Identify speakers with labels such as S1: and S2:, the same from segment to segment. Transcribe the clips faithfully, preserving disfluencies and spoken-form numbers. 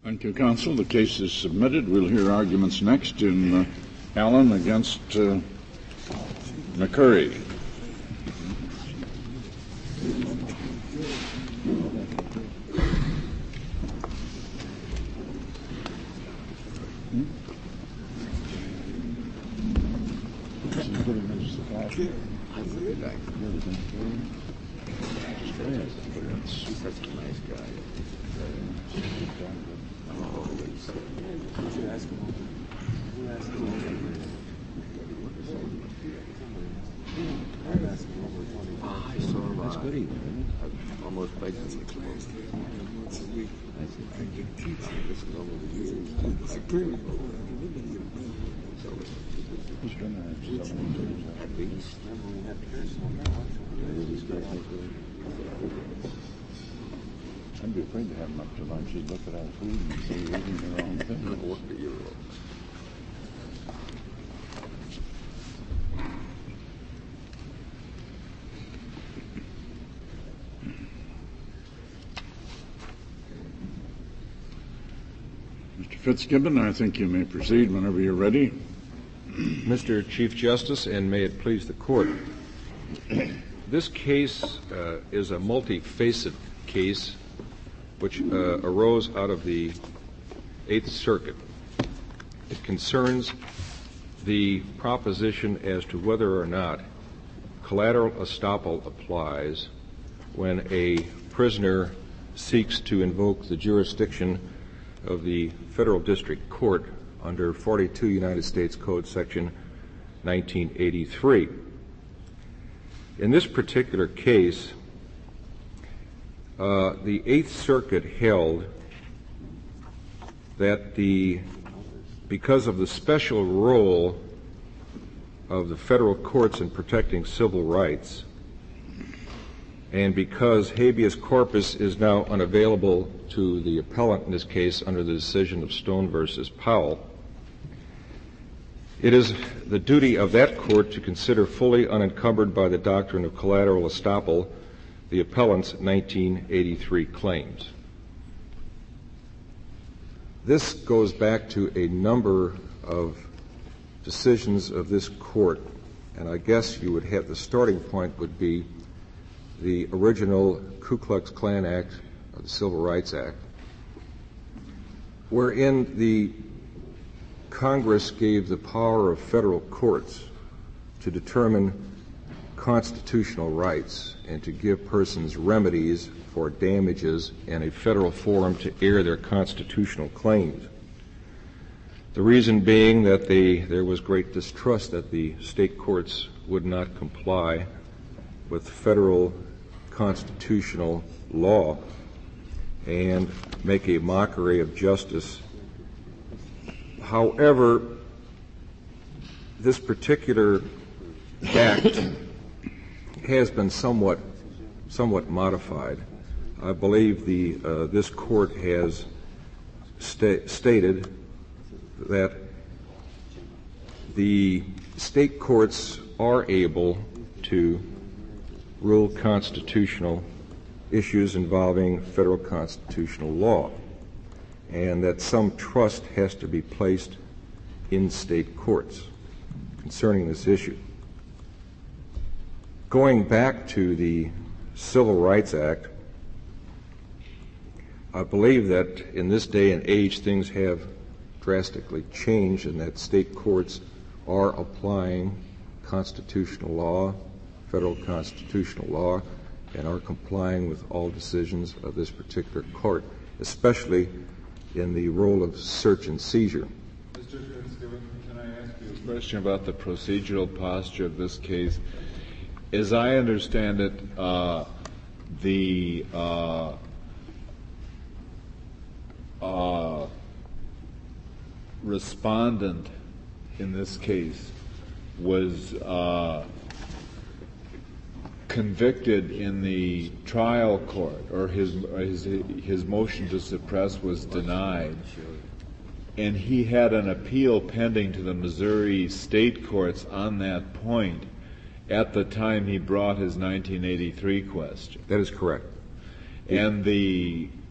S1: Thank you, counsel. The case is submitted. We'll hear arguments next in uh, Allen against uh, McCurry. I'd be afraid to have him up to lunch. He'd look at our food and say we're eating the wrong thing. Mister Fitzgibbon, I think you may proceed whenever you're ready.
S2: Mister Chief Justice, and may it please the Court, this case uh, is a multi-faceted case which uh, arose out of the Eighth Circuit. It concerns the proposition as to whether or not collateral estoppel applies when a prisoner seeks to invoke the jurisdiction of the Federal District Court under forty-two United States Code Section nineteen eighty-three. In this particular case, uh, the Eighth Circuit held that the because of the special role of the federal courts in protecting civil rights, and because habeas corpus is now unavailable to the appellant in this case under the decision of Stone versus Powell, it is the duty of that court to consider fully unencumbered by the doctrine of collateral estoppel the appellant's nineteen eighty-three claims. This goes back to a number of decisions of this court, and I guess you would have the starting point would be the original Ku Klux Klan Act, or the Civil Rights Act, wherein the Congress gave the power of federal courts to determine constitutional rights and to give persons remedies for damages and a federal forum to air their constitutional claims. The reason being that they, there was great distrust that the state courts would not comply with federal constitutional law and make a mockery of justice. However, this particular act has been somewhat somewhat modified. I believe the uh, this court has sta- stated that the state courts are able to rule constitutional issues involving federal constitutional law, and that some trust has to be placed in state courts concerning this issue. Going back to the Civil Rights Act, I believe that in this day and age things have drastically changed and that state courts are applying constitutional law, federal constitutional law, and are complying with all decisions of this particular court, especially in the role of search and seizure.
S3: Mister Fitzgibbon, can I ask you a question about the procedural posture of this case? As I understand it, uh, the uh, uh, respondent in this case was uh, convicted in the trial court, or his, his his motion to suppress was denied, and he had an appeal pending to the Missouri state courts on that point at the time he brought his nineteen eighty-three question.
S2: That is correct.
S3: And the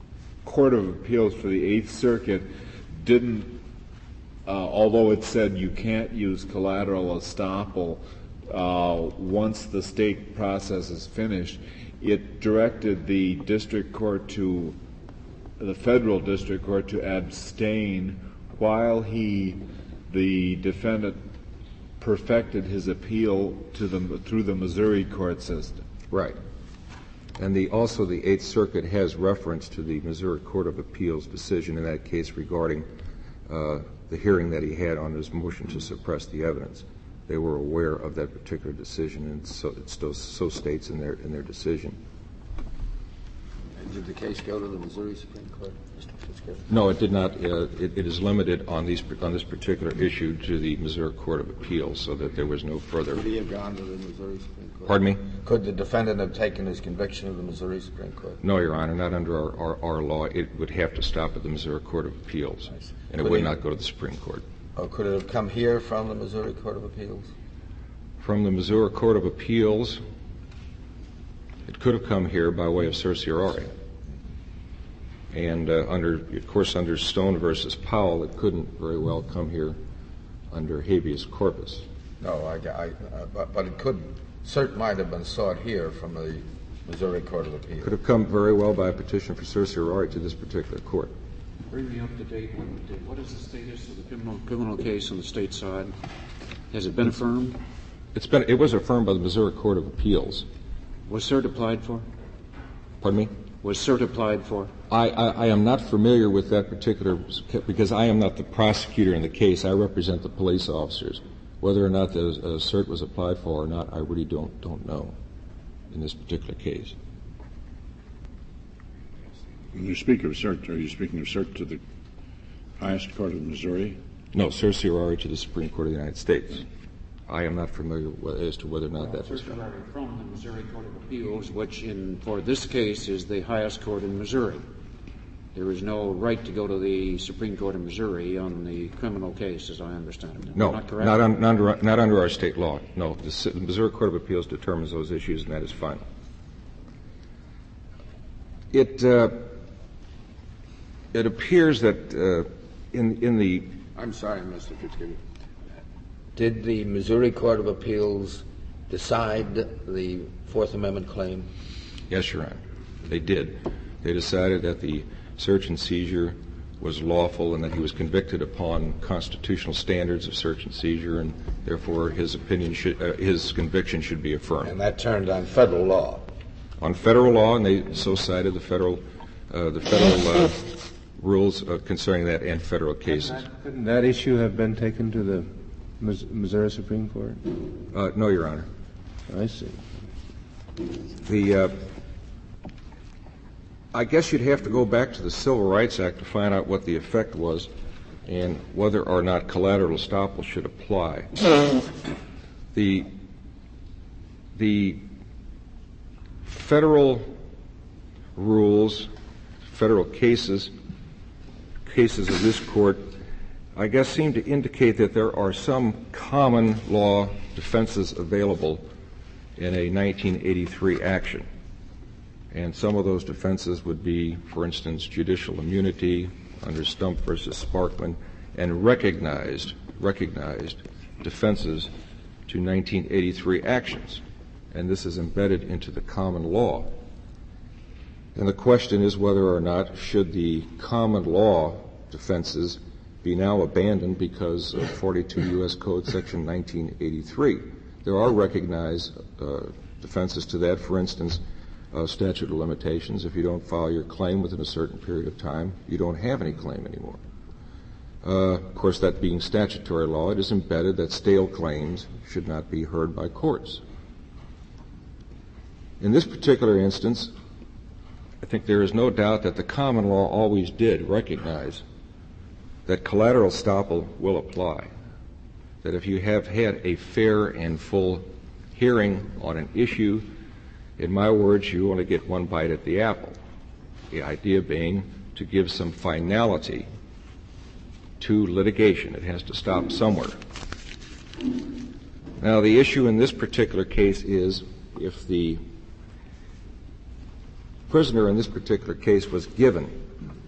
S3: Court of Appeals for the Eighth Circuit didn't, uh, although it said you can't use collateral estoppel uh, once the state process is finished, it directed the district court to, the federal district court to abstain while he, the defendant, perfected his appeal to the, through the Missouri court system.
S2: Right. And the, also the Eighth Circuit has reference to the Missouri Court of Appeals decision in that case regarding uh, the hearing that he had on his motion to suppress the evidence. They were aware of that particular decision, and so it still so states in their in their decision.
S4: And did the case go to the Missouri Supreme Court, Mister Fitzgerald?
S2: No, it did not. Uh, it, it is limited on these on this particular issue to the Missouri Court of Appeals, so that there was no further.
S4: Could he have gone to the Missouri Supreme Court?
S2: Pardon me?
S4: Could the defendant have taken his conviction to the Missouri Supreme Court?
S2: No, Your Honor, not under our, our, our law. It would have to stop at the Missouri Court of Appeals, and it
S4: Could
S2: would
S4: he,
S2: not go to the Supreme Court.
S4: Or could it have come here from the Missouri Court of Appeals?
S2: From the Missouri Court of Appeals, it could have come here by way of certiorari. And uh, under, of course, under Stone versus Powell, it couldn't very well come here under habeas corpus.
S4: No, I, I, uh, but, but it could, cert might have been sought here from the Missouri Court of Appeals.
S2: Could have come very well by a petition for certiorari to this particular court.
S5: Bring me up to date. What is the status of the criminal, criminal case on the state side? Has it been affirmed?
S2: It's been. It was affirmed by the Missouri Court of Appeals.
S5: Was cert applied for?
S2: Pardon me?
S5: Was cert applied for?
S2: I, I, I am not familiar with that particular, because I am not the prosecutor in the case. I represent the police officers. Whether or not the uh, cert was applied for or not, I really don't don't know in this particular case.
S1: When you speak of cert, are you speaking of cert to the highest court of Missouri?
S2: No, certiorari to the Supreme Court of the United States. I am not familiar as to whether or not that was
S5: certiorari from the Missouri Court of Appeals, which in for this case is the highest court in Missouri. There is no right to go to the Supreme Court of Missouri on the criminal case, as I understand it.
S2: No,
S5: not correct?
S2: not, un, not, under, not under our state law. No, the, the Missouri Court of Appeals determines those issues, and that is final. It uh, it appears that uh, in in the
S4: I'm sorry, Mister Fitzgerald. Did the Missouri Court of Appeals decide the Fourth Amendment claim?
S2: Yes, Your Honor, they did. They decided that the search and seizure was lawful and that he was convicted upon constitutional standards of search and seizure, and therefore his opinion should, uh, his conviction should be affirmed.
S4: And that turned on federal law.
S2: On federal law, and they so cited the federal, uh, the federal uh, rules uh, concerning that and federal cases.
S6: Couldn't that, couldn't that issue have been taken to the Missouri Supreme Court?
S2: Uh, no, Your Honor.
S6: I see.
S2: The, uh, I guess you'd have to go back to the Civil Rights Act to find out what the effect was and whether or not collateral estoppel should apply. the, the federal rules, federal cases, cases of this court, I guess seem to indicate that there are some common law defenses available in a nineteen eighty-three action. And some of those defenses would be, for instance, judicial immunity under Stump versus Sparkman, and recognized, recognized defenses to nineteen eighty-three actions. And this is embedded into the common law. And the question is whether or not should the common law defenses be now abandoned because of forty-two U S Code Section nineteen eighty-three. There are recognized uh, defenses to that. For instance, uh, statute of limitations. If you don't file your claim within a certain period of time, you don't have any claim anymore. Uh, of course, that being statutory law, it is embedded that stale claims should not be heard by courts. In this particular instance, I think there is no doubt that the common law always did recognize that collateral estoppel will apply, that if you have had a fair and full hearing on an issue, in my words, you want to get one bite at the apple. The idea being to give some finality to litigation. It has to stop somewhere. Now, the issue in this particular case is if the prisoner in this particular case was given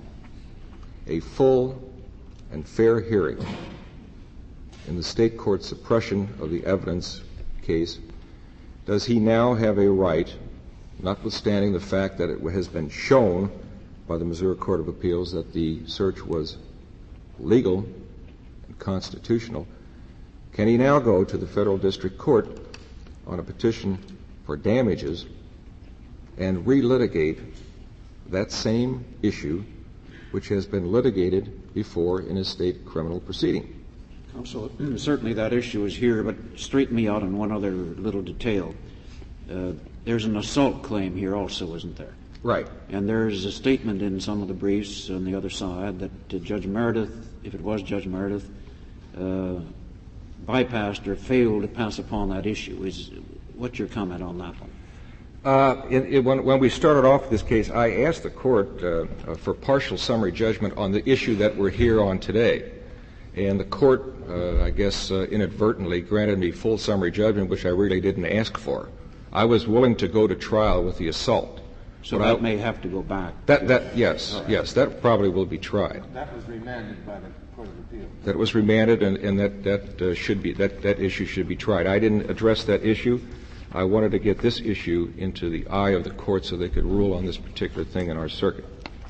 S2: a full and fair hearing in the state court suppression of the evidence case, does he now have a right, notwithstanding the fact that it has been shown by the Missouri Court of Appeals that the search was legal and constitutional, can he now go to the federal district court on a petition for damages and relitigate that same issue which has been litigated before in a state criminal proceeding?
S5: Counsel, certainly that issue is here, but straighten me out on one other little detail. Uh, there's an assault claim here also, isn't there?
S2: Right.
S5: And there's a statement in some of the briefs on the other side that uh, Judge Meredith, if it was Judge Meredith, uh, bypassed or failed to pass upon that issue. Is what's your comment on that one?
S2: Uh, in, in, when, when we started off this case, I asked the court uh, uh, for partial summary judgment on the issue that we're here on today. And the court, uh, I guess, uh, inadvertently granted me full summary judgment, which I really didn't ask for. I was willing to go to trial with the assault.
S5: So
S2: but
S5: that
S2: I,
S5: may have to go back.
S2: That, that, yes, right. yes, that probably will be tried.
S6: That was remanded by the Court of Appeals.
S2: That was remanded, and, and that that uh, should be that that issue should be tried. I didn't address that issue. I wanted to get this issue into the eye of the court so they could rule on this particular thing in our circuit.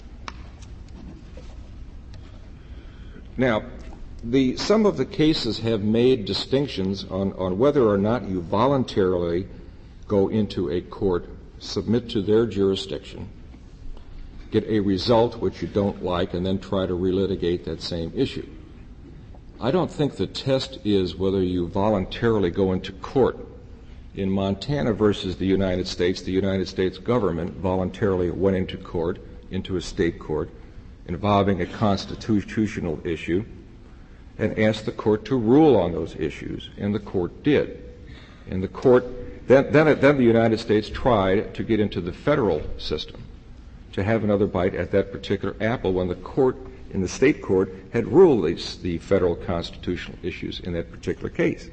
S2: Now, the some of the cases have made distinctions on, on whether or not you voluntarily go into a court, submit to their jurisdiction, get a result which you don't like, and then try to relitigate that same issue. I don't think the test is whether you voluntarily go into court. In Montana versus the United States, the United States government voluntarily went into court, into a state court, involving a constitutional issue, and asked the court to rule on those issues, and the court did. And the court, then, then, then the United States tried to get into the federal system, to have another bite at that particular apple when the court, in the state court, had ruled these, the federal constitutional issues in that particular case.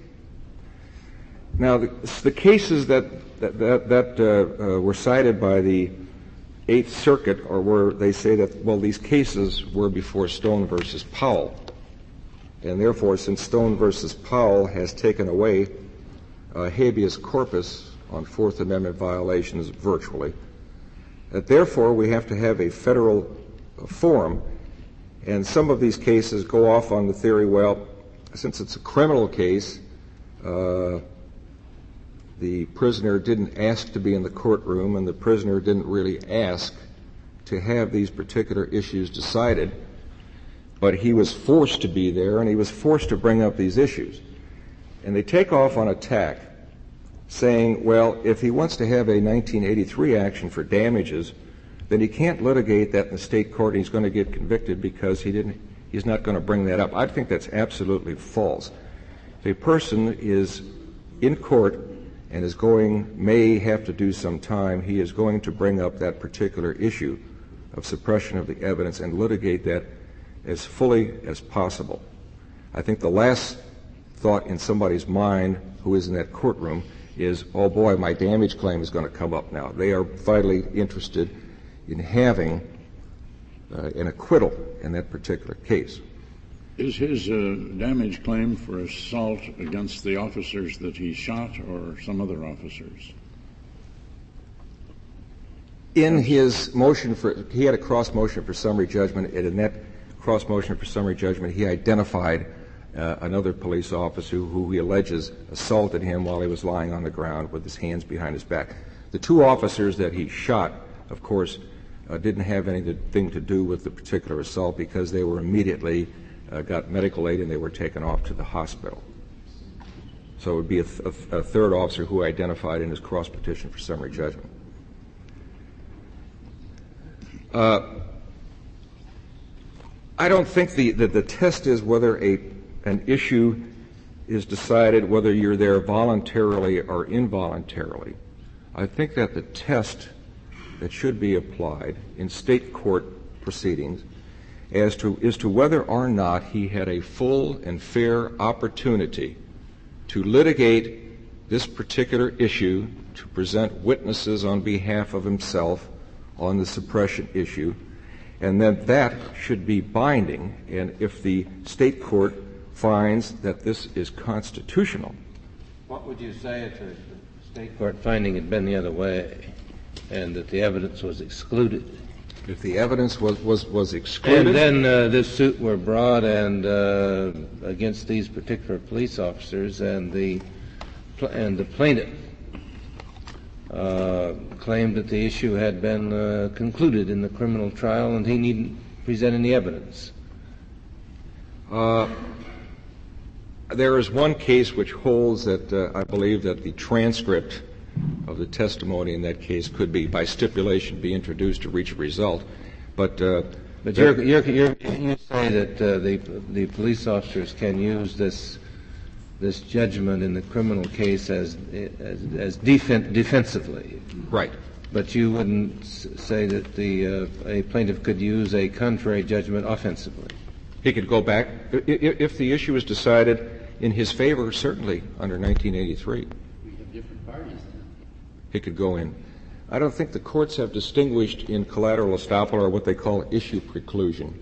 S2: Now, the, the cases that that, that, that uh, uh, were cited by the Eighth Circuit, or where they say that, well, these cases were before Stone versus Powell, and therefore, since Stone versus Powell has taken away uh, habeas corpus on Fourth Amendment violations virtually, that therefore we have to have a federal uh, forum, and some of these cases go off on the theory, well, since it's a criminal case, uh, the prisoner didn't ask to be in the courtroom, and the prisoner didn't really ask to have these particular issues decided, but he was forced to be there, and he was forced to bring up these issues. And they take off on a tack, saying, well, if he wants to have a nineteen eighty-three action for damages, then he can't litigate that in the state court, and he's going to get convicted because he didn't, he's not going to bring that up. I think that's absolutely false. If a person is in court and is going, may have to do some time, he is going to bring up that particular issue of suppression of the evidence and litigate that as fully as possible. I think the last thought in somebody's mind who is in that courtroom is, oh boy, my damage claim is going to come up now. They are vitally interested in having uh, an acquittal in that particular case.
S1: Is his uh, damage claim for assault against the officers that he shot or some other officers?
S2: In his motion for, he had a cross motion for summary judgment, and in that cross motion for summary judgment, he identified uh, another police officer who he alleges assaulted him while he was lying on the ground with his hands behind his back. The two officers that he shot, of course, uh, didn't have anything to do with the particular assault because they were immediately uh, got medical aid and they were taken off to the hospital. So it would be a, th- a third officer who identified in his cross petition for summary judgment. Uh, I don't think the, the, the test is whether a an issue is decided whether you're there voluntarily or involuntarily. I think that the test that should be applied in state court proceedings as to is to whether or not he had a full and fair opportunity to litigate this particular issue, to present witnesses on behalf of himself on the suppression issue, And then that should be binding, and if the state court finds that this is constitutional.
S7: What would you say to the state
S6: Court finding it been the other way, and that the evidence was excluded?
S2: If the evidence was, was, was excluded.
S6: And then uh, this suit were brought and uh, against these particular police officers, and the pl- and the plaintiff uh, claimed that the issue had been uh, concluded in the criminal trial, and he needn't present any evidence.
S2: Uh, there is one case which holds that uh, I believe that the transcript of the testimony in that case could be, by stipulation, be introduced to reach a result. But uh,
S6: but you're, you're, you're, you say that uh, the the police officers can use this this judgment in the criminal case as as, as defen- defensively,
S2: right?
S6: But you wouldn't s- say that the uh, a plaintiff could use a contrary judgment offensively.
S2: He could go back if, if the issue is decided in his favor. Certainly, under nineteen eighty-three,
S4: We have different parties then.
S2: he could go in. I don't think the courts have distinguished in collateral estoppel or what they call issue preclusion.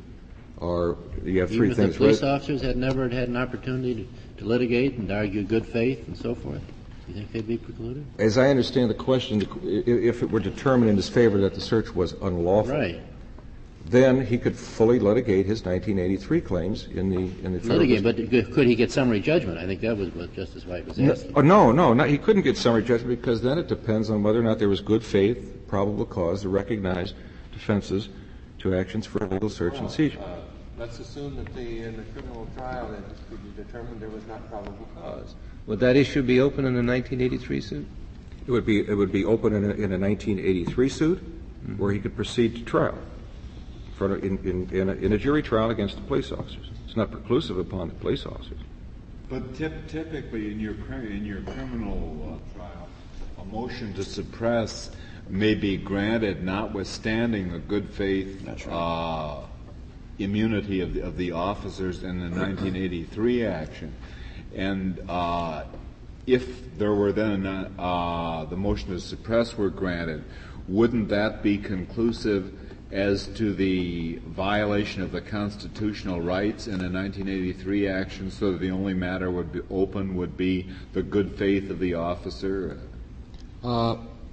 S2: Or you have three
S4: Even if
S2: things.
S4: the police officers had never had an opportunity to, to litigate and argue good faith and so forth, do you think they'd be precluded?
S2: As I understand the question, if it were determined in his favor that the search was unlawful,
S4: Right.
S2: then he could fully litigate his nineteen eighty-three claims in the in the federal
S4: Litigate, but could he get summary judgment? I think that was what Justice White was
S2: No,
S4: asking.
S2: oh, no, no, not, he couldn't get summary judgment because then it depends on whether or not there was good faith, probable cause to recognize defenses to actions for illegal search and seizure.
S7: Uh, let's assume that the, in the criminal trial it could be determined there was not probable cause.
S6: Would that issue be open in the nineteen eighty-three suit?
S2: It would be it would be open in a, in a nineteen eighty-three suit, mm-hmm. where he could proceed to trial, for in in, in, a, in a jury trial against the police officers. It's not preclusive upon the police officers.
S3: But tip, typically, in your in your criminal uh, trial, a motion to suppress may be granted, notwithstanding the good faith right. uh, immunity of the, of the officers in the nineteen eighty-three action, and uh, if there were then uh, the motion to suppress were granted, wouldn't that be conclusive as to the violation of the constitutional rights in a nineteen eighty-three action, so that the only matter would be open would be the good faith of the officer?
S2: Uh,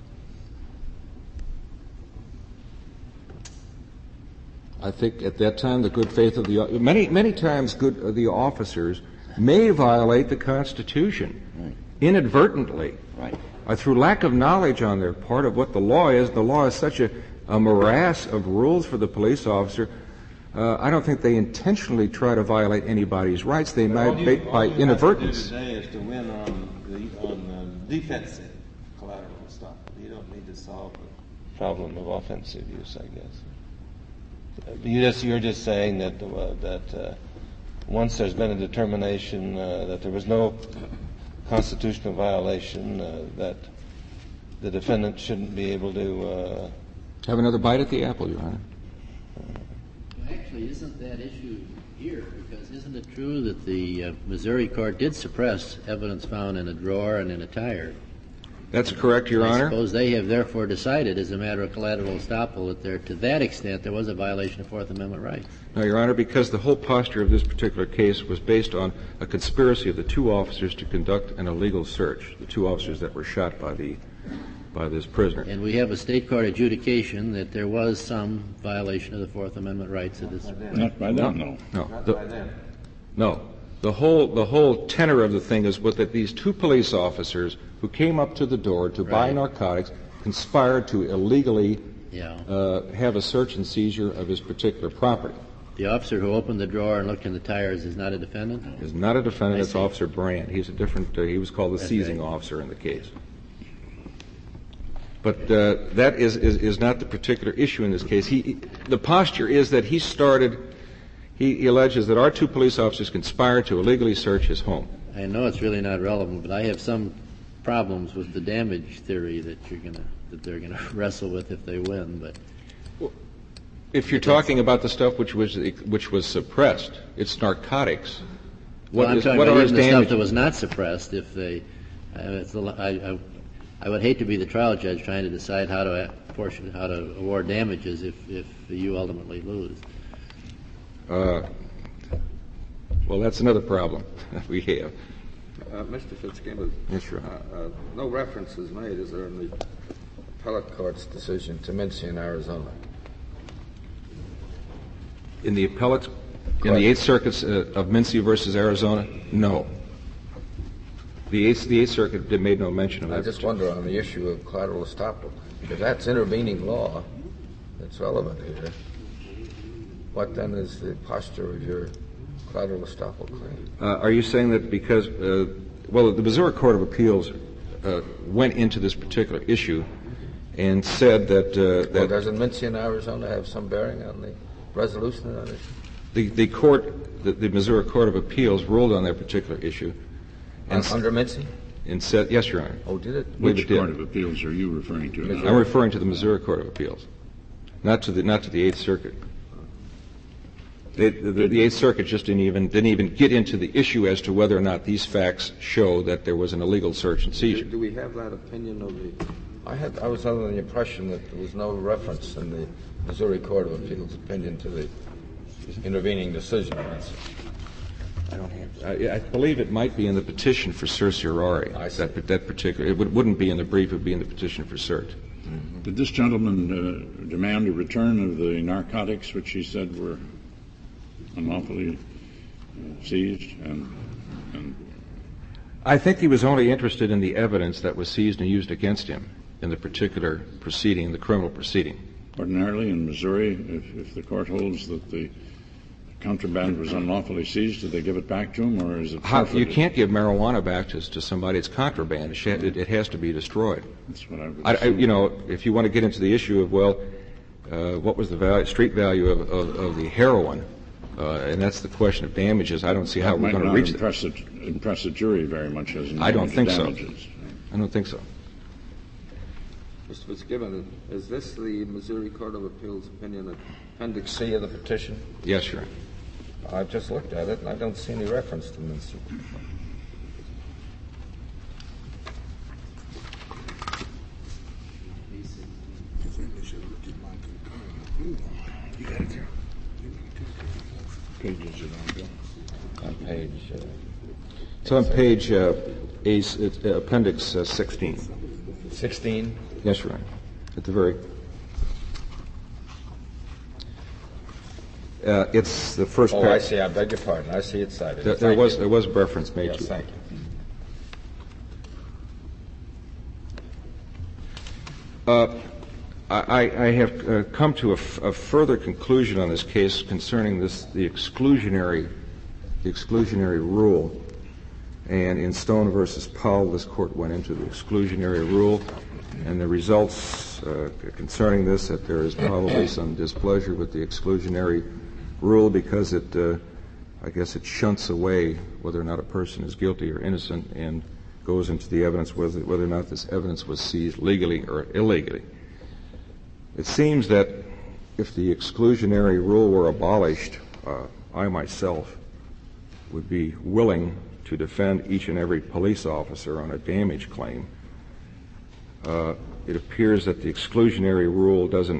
S2: I think at that time the good faith of the many many times good uh, the officers may violate the Constitution right. inadvertently,
S4: right.
S2: or through lack of knowledge on their part of what the law is. The law is such a a morass of rules for the police officer. Uh, I don't think they intentionally try to violate anybody's rights. They might you, by
S7: all you
S2: inadvertence.
S7: Have to do today is to win on the on the defensive collateral stuff. You don't need to solve the
S6: problem of offensive use, I guess. You just you're just saying that uh, that uh, once there's been a determination uh, that there was no constitutional violation, uh, that the defendant shouldn't be able to. Uh,
S2: Have another bite at the apple, Your Honor.
S4: Well, actually, isn't that issue here? Because isn't it true that the uh, Missouri court did suppress evidence found in a drawer and in a tire?
S2: That's correct, Your
S4: I
S2: Honor.
S4: I suppose they have therefore decided, as a matter of collateral estoppel, that there, to that extent, there was a violation of Fourth Amendment rights.
S2: No, Your Honor, because the whole posture of this particular case was based on a conspiracy of the two officers to conduct an illegal search, the two officers that were shot by the by this prisoner.
S4: And we have a state court adjudication that there was some violation of the Fourth Amendment rights of this.
S1: Not by them, no.
S2: No.
S7: not
S2: The,
S7: by them.
S2: no. The whole the whole tenor of the thing is what that these two police officers who came up to the door to buy
S4: Right.
S2: narcotics conspired to illegally
S4: Yeah.
S2: uh, have a search and seizure of his particular property.
S4: The officer who opened the drawer and looked in the tires is not a defendant?
S2: Is not a defendant.
S4: I
S2: It's
S4: see.
S2: Officer Brand. He's a different. Uh, he was called the
S4: That's
S2: seizing
S4: right.
S2: officer in the case. But uh, that is, is is not the particular issue in this case. He, the posture is that he started. He, he alleges that our two police officers conspired to illegally search his home.
S4: I know it's really not relevant, but I have some problems with the damage theory that you're gonna that they're gonna wrestle with if they win. But
S2: If you're talking about the stuff which was which was suppressed, it's narcotics.
S4: well,
S2: What
S4: I'm
S2: is-
S4: talking
S2: what
S4: about
S2: are
S4: even
S2: his
S4: the stuff
S2: damage-
S4: that was not suppressed. If they, uh, it's a, lo- I, I I would hate to be the trial judge trying to decide how to apportion, how to award damages if, if you ultimately lose.
S2: Uh, well, that's another problem we have.
S6: Uh, Mister Fitzgibbon.
S2: Yes, sure.
S6: Uh, uh, no reference is made, is there, in the appellate court's decision to Mincy in Arizona?
S2: In the appellate, in the Eighth Circuit uh, of Mincy versus Arizona, no. The Eighth, the Eighth Circuit did, made no mention of that.
S6: I just wonder on the issue of collateral estoppel, because that's intervening law that's relevant here. What then is the posture of your collateral estoppel claim?
S2: Uh, are you saying that because, uh, well, the Missouri Court of Appeals uh, went into this particular issue and said that... Uh, that
S6: well, doesn't Mincy in Arizona have some bearing on the resolution of that issue?
S2: The, the court, the, the Missouri Court of Appeals ruled on that particular issue.
S6: And uh, under Mincy?
S2: And said, yes, Your Honor.
S6: Oh, did it?
S1: Which
S2: it did.
S1: Court of Appeals are you referring to?
S2: Missouri. I'm referring to the Missouri Court of Appeals, not to the not to the Eighth Circuit. They, the, the, the Eighth Circuit just didn't even didn't even get into the issue as to whether or not these facts show that there was an illegal search and seizure.
S6: Do, do we have that opinion of the? I had I was under the impression that there was no reference in the Missouri Court of Appeals opinion to the intervening decision.
S2: I don't have. I, I believe it might be in the petition for certiorari.
S6: I see.
S2: That that particular. It would, wouldn't be in the brief. It would be in the petition for cert.
S1: Mm-hmm. Did this gentleman uh, demand a return of the narcotics, which he said were unlawfully uh, seized? And, and
S2: I think he was only interested in the evidence that was seized and used against him in the particular proceeding, the criminal proceeding.
S1: Ordinarily, in Missouri, if, if the court holds that the contraband was unlawfully seized, do they give it back to him, or is it
S2: How,
S1: forfeited?
S2: you can't give marijuana back to, to somebody. It's contraband. It, sh- it, it has to be destroyed.
S1: That's what I would
S2: I, I,
S1: assume.
S2: you know, if you want to get into the issue of, well, uh, what was the value, street value of, of, of the heroin, uh, and that's the question of damages, I don't see how
S1: that
S2: we're going to reach that.
S1: impress a, impress a jury very much as an
S2: I don't think so.
S1: damages.
S2: I don't think so.
S6: Mister Fitzgibbon, is this the Missouri Court of Appeals opinion, Appendix C of the petition?
S2: Yes, Your Honor.
S6: I've just looked at it, and I don't see any reference to Mincy.
S1: Page is it on, Bill?
S6: On page... Uh,
S2: It's on page uh, A, it's, uh, Appendix uh, sixteen.
S6: sixteen?
S2: Yes, Your Honor. At the very... Uh, it's the first
S6: Oh,
S2: paragraph.
S6: I see. I beg your pardon. I see it cited.
S2: There, there
S6: Thank
S2: was
S6: you.
S2: there was a reference made
S6: Yes,
S2: to it.
S6: thank you.
S2: Uh, I, I have uh, come to a, f- a further conclusion on this case concerning this the exclusionary the exclusionary rule. And in Stone versus Powell, this court went into the exclusionary rule, and the results uh, concerning this that there is probably some displeasure with the exclusionary rule because it, uh, I guess, it shunts away whether or not a person is guilty or innocent and goes into the evidence whether, whether or not this evidence was seized legally or illegally. It seems that if the exclusionary rule were abolished, uh, I myself would be willing to defend each and every police officer on a damage claim. Uh, it appears that the exclusionary rule doesn't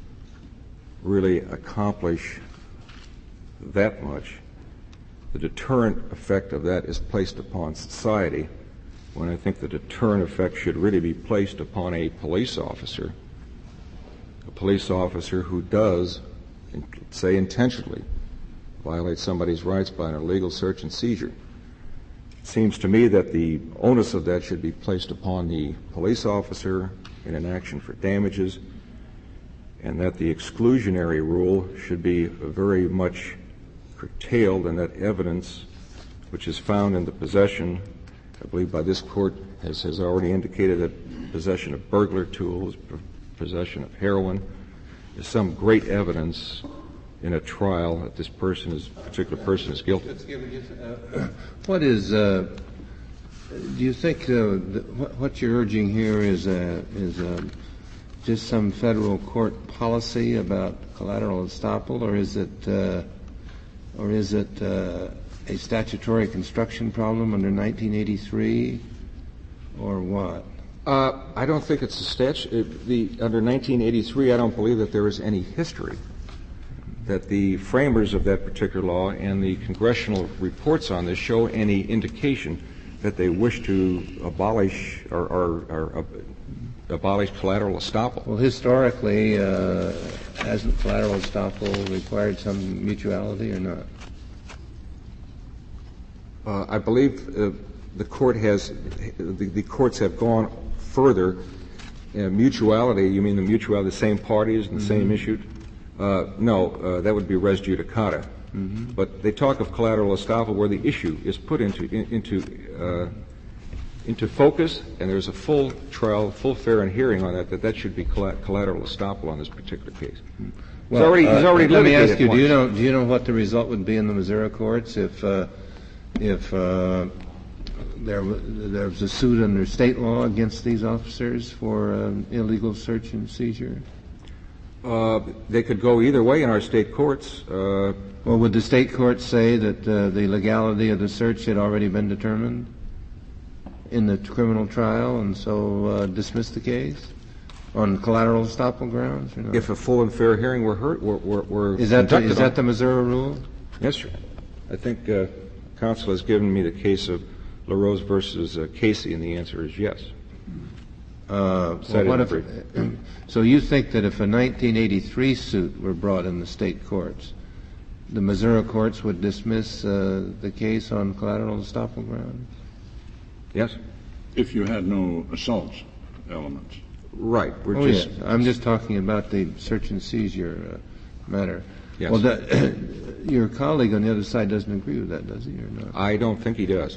S2: really accomplish that much. The deterrent effect of that is placed upon society, when I think the deterrent effect should really be placed upon a police officer, a police officer who does, say intentionally, violate somebody's rights by an illegal search and seizure. It seems to me that the onus of that should be placed upon the police officer in an action for damages, and that the exclusionary rule should be very much curtailed, and that evidence which is found in the possession, I believe by this court has, has already indicated that possession of burglar tools, possession of heroin, is some great evidence in a trial that this person is, particular person is guilty.
S8: Uh, what is, uh, do you think uh, th- what you're urging here is, uh, is uh, just some federal court policy about collateral estoppel, or is it, uh, or is it uh, a statutory construction problem under nineteen eighty-three, or what?
S2: Uh, I don't think it's a statute. The, under nineteen eighty-three, I don't believe that there is any history that the framers of that particular law and the congressional reports on this show any indication that they wish to abolish or, or, or uh, abolish collateral estoppel.
S8: Well, historically, uh, hasn't collateral estoppel required some mutuality or not?
S2: Uh, I believe uh, the court has, the, the courts have gone further. Uh, mutuality, you mean the mutuality, the same parties and the mm-hmm. same issue? Uh, no, uh, that would be res judicata. Mm-hmm. But they talk of collateral estoppel where the issue is put into in, into uh, into focus, and there's a full trial, full fair and hearing on that. That that should be collateral estoppel on this particular case.
S8: Well,
S2: he's already,
S8: uh,
S2: he's already
S8: let me ask you:
S2: once.
S8: Do you know do you know what the result would be in the Missouri courts if uh, if uh, there there was a suit under state law against these officers for um, illegal search and seizure?
S2: Uh, they could go either way in our state courts. Uh,
S8: well, would the state courts say that uh, the legality of the search had already been determined in the criminal trial, and so uh, dismiss the case on collateral estoppel grounds? Or not?
S2: If a full and fair hearing were heard, were, were, were
S8: is that the, is that
S2: on.
S8: the Missouri rule?
S2: Yes, sir. I think uh, counsel has given me the case of LaRose versus uh, Casey, and the answer is yes.
S8: Uh, well, what if, so you think that if a nineteen eighty-three suit were brought in the state courts, the Missouri courts would dismiss uh, the case on collateral estoppel grounds?
S2: Yes.
S1: If you had no assault elements.
S2: Right. We're
S8: oh,
S2: just,
S8: yes. I'm just talking about the search and seizure uh, matter.
S2: Yes.
S8: Well, that, your colleague on the other side doesn't agree with that, does he, or not?
S2: I don't think he does.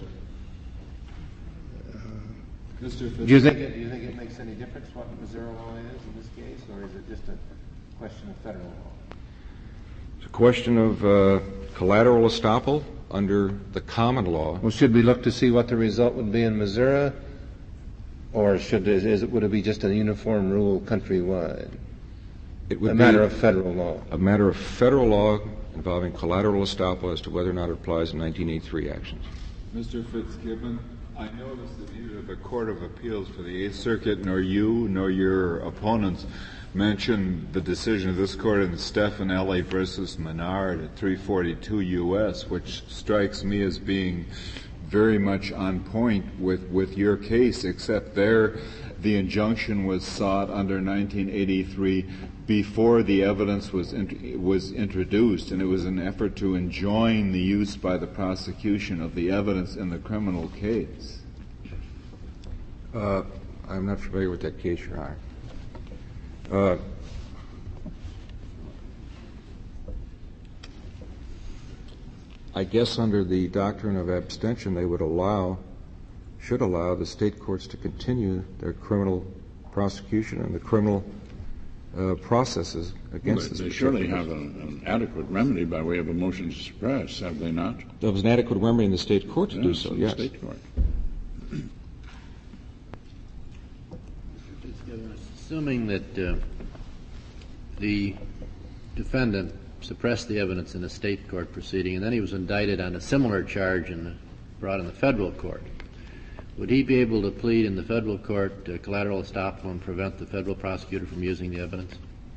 S8: Mister Do you think it, do you think it makes any difference what Missouri law is in this case, or is it just a question of federal law?
S2: It's a question of uh, collateral estoppel under the common law.
S8: Well, should we look to see what the result would be in Missouri, or should is, is it would it be just a uniform rule countrywide?
S2: It would
S8: a
S2: be
S8: matter of federal law.
S2: A matter of federal law involving collateral estoppel as to whether or not it applies in nineteen eighty-three actions.
S3: Mister Fitzgibbon, I noticed that neither the Court of Appeals for the Eighth Circuit nor you nor your opponents mentioned the decision of this court in Stefanelli versus Menard at three forty-two U S, which strikes me as being very much on point with, with your case, except there the injunction was sought under nineteen eighty-three before the evidence was int- was introduced, and it was an effort to enjoin the use by the prosecution of the evidence in the criminal case.
S2: Uh, I'm not familiar with that case, Your Honor. Uh, I guess under the doctrine of abstention, they would allow, should allow the state courts to continue their criminal prosecution and the criminal uh, processes against
S1: well,
S2: the
S1: They surely have a, an adequate remedy by way of a motion to suppress, have they not?
S2: There was an adequate remedy in the state court to
S1: yes,
S2: do so,
S1: in
S2: yes.
S1: The state court.
S4: Assuming that uh, the defendant suppressed the evidence in a state court proceeding, and then he was indicted on a similar charge and brought in the federal court, would he be able to plead in the federal court uh, collateral estoppel and prevent the federal prosecutor from using the evidence?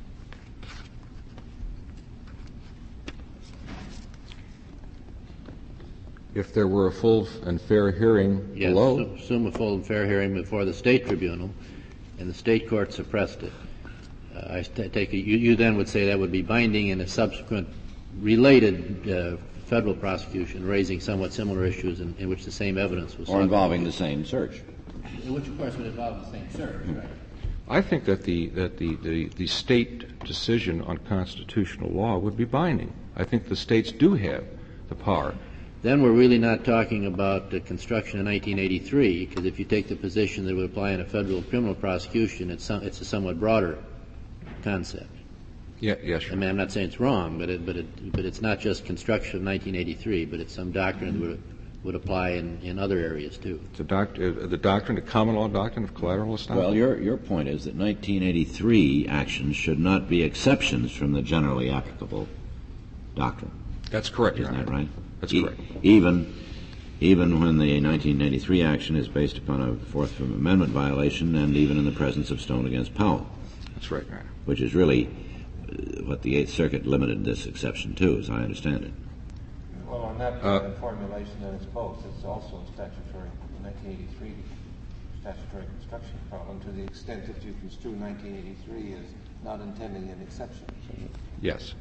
S2: If there were a full and fair hearing
S4: yes,
S2: below.
S4: Yes, assume a full and fair hearing before the state tribunal, and the state court suppressed it. Uh, I st- take it, you, you then would say that would be binding in a subsequent related uh, federal prosecution raising somewhat similar issues in, in which the same evidence was
S9: or involving the same search.
S4: Which, of course, would involve the same search, right?
S2: I think that the that the, the, the state decision on constitutional law would be binding. I think the states do have the power.
S4: Then we're really not talking about the construction in nineteen eighty-three, because if you take the position that it would apply in a federal criminal prosecution, it's, some, it's a somewhat broader concept.
S2: Yeah, yes, sure.
S4: I mean, I'm not saying it's wrong, but it, but it, but it's not just construction of nineteen eighty-three, but it's some doctrine that would would apply in, in other areas too.
S2: The, doc, uh, the doctrine, the common law doctrine of collateral estoppel.
S9: Well, your your point is that nineteen eighty-three actions should not be exceptions from the generally applicable doctrine.
S2: That's correct, Your
S9: Isn't
S2: Honor.
S9: that right?
S2: That's
S9: e-
S2: correct.
S9: Even even when the nineteen ninety-three action is based upon a Fourth Amendment violation and even in the presence of Stone against Powell.
S2: That's right, Your Honor.
S9: Which is really uh, what the Eighth Circuit limited this exception to, as I understand it.
S6: Well, on that
S2: Uh,
S6: uh, formulation that it's both, it's also a statutory, nineteen eighty-three statutory construction problem to the extent that you construe nineteen eighty-three as not intending an exception.
S2: Yes.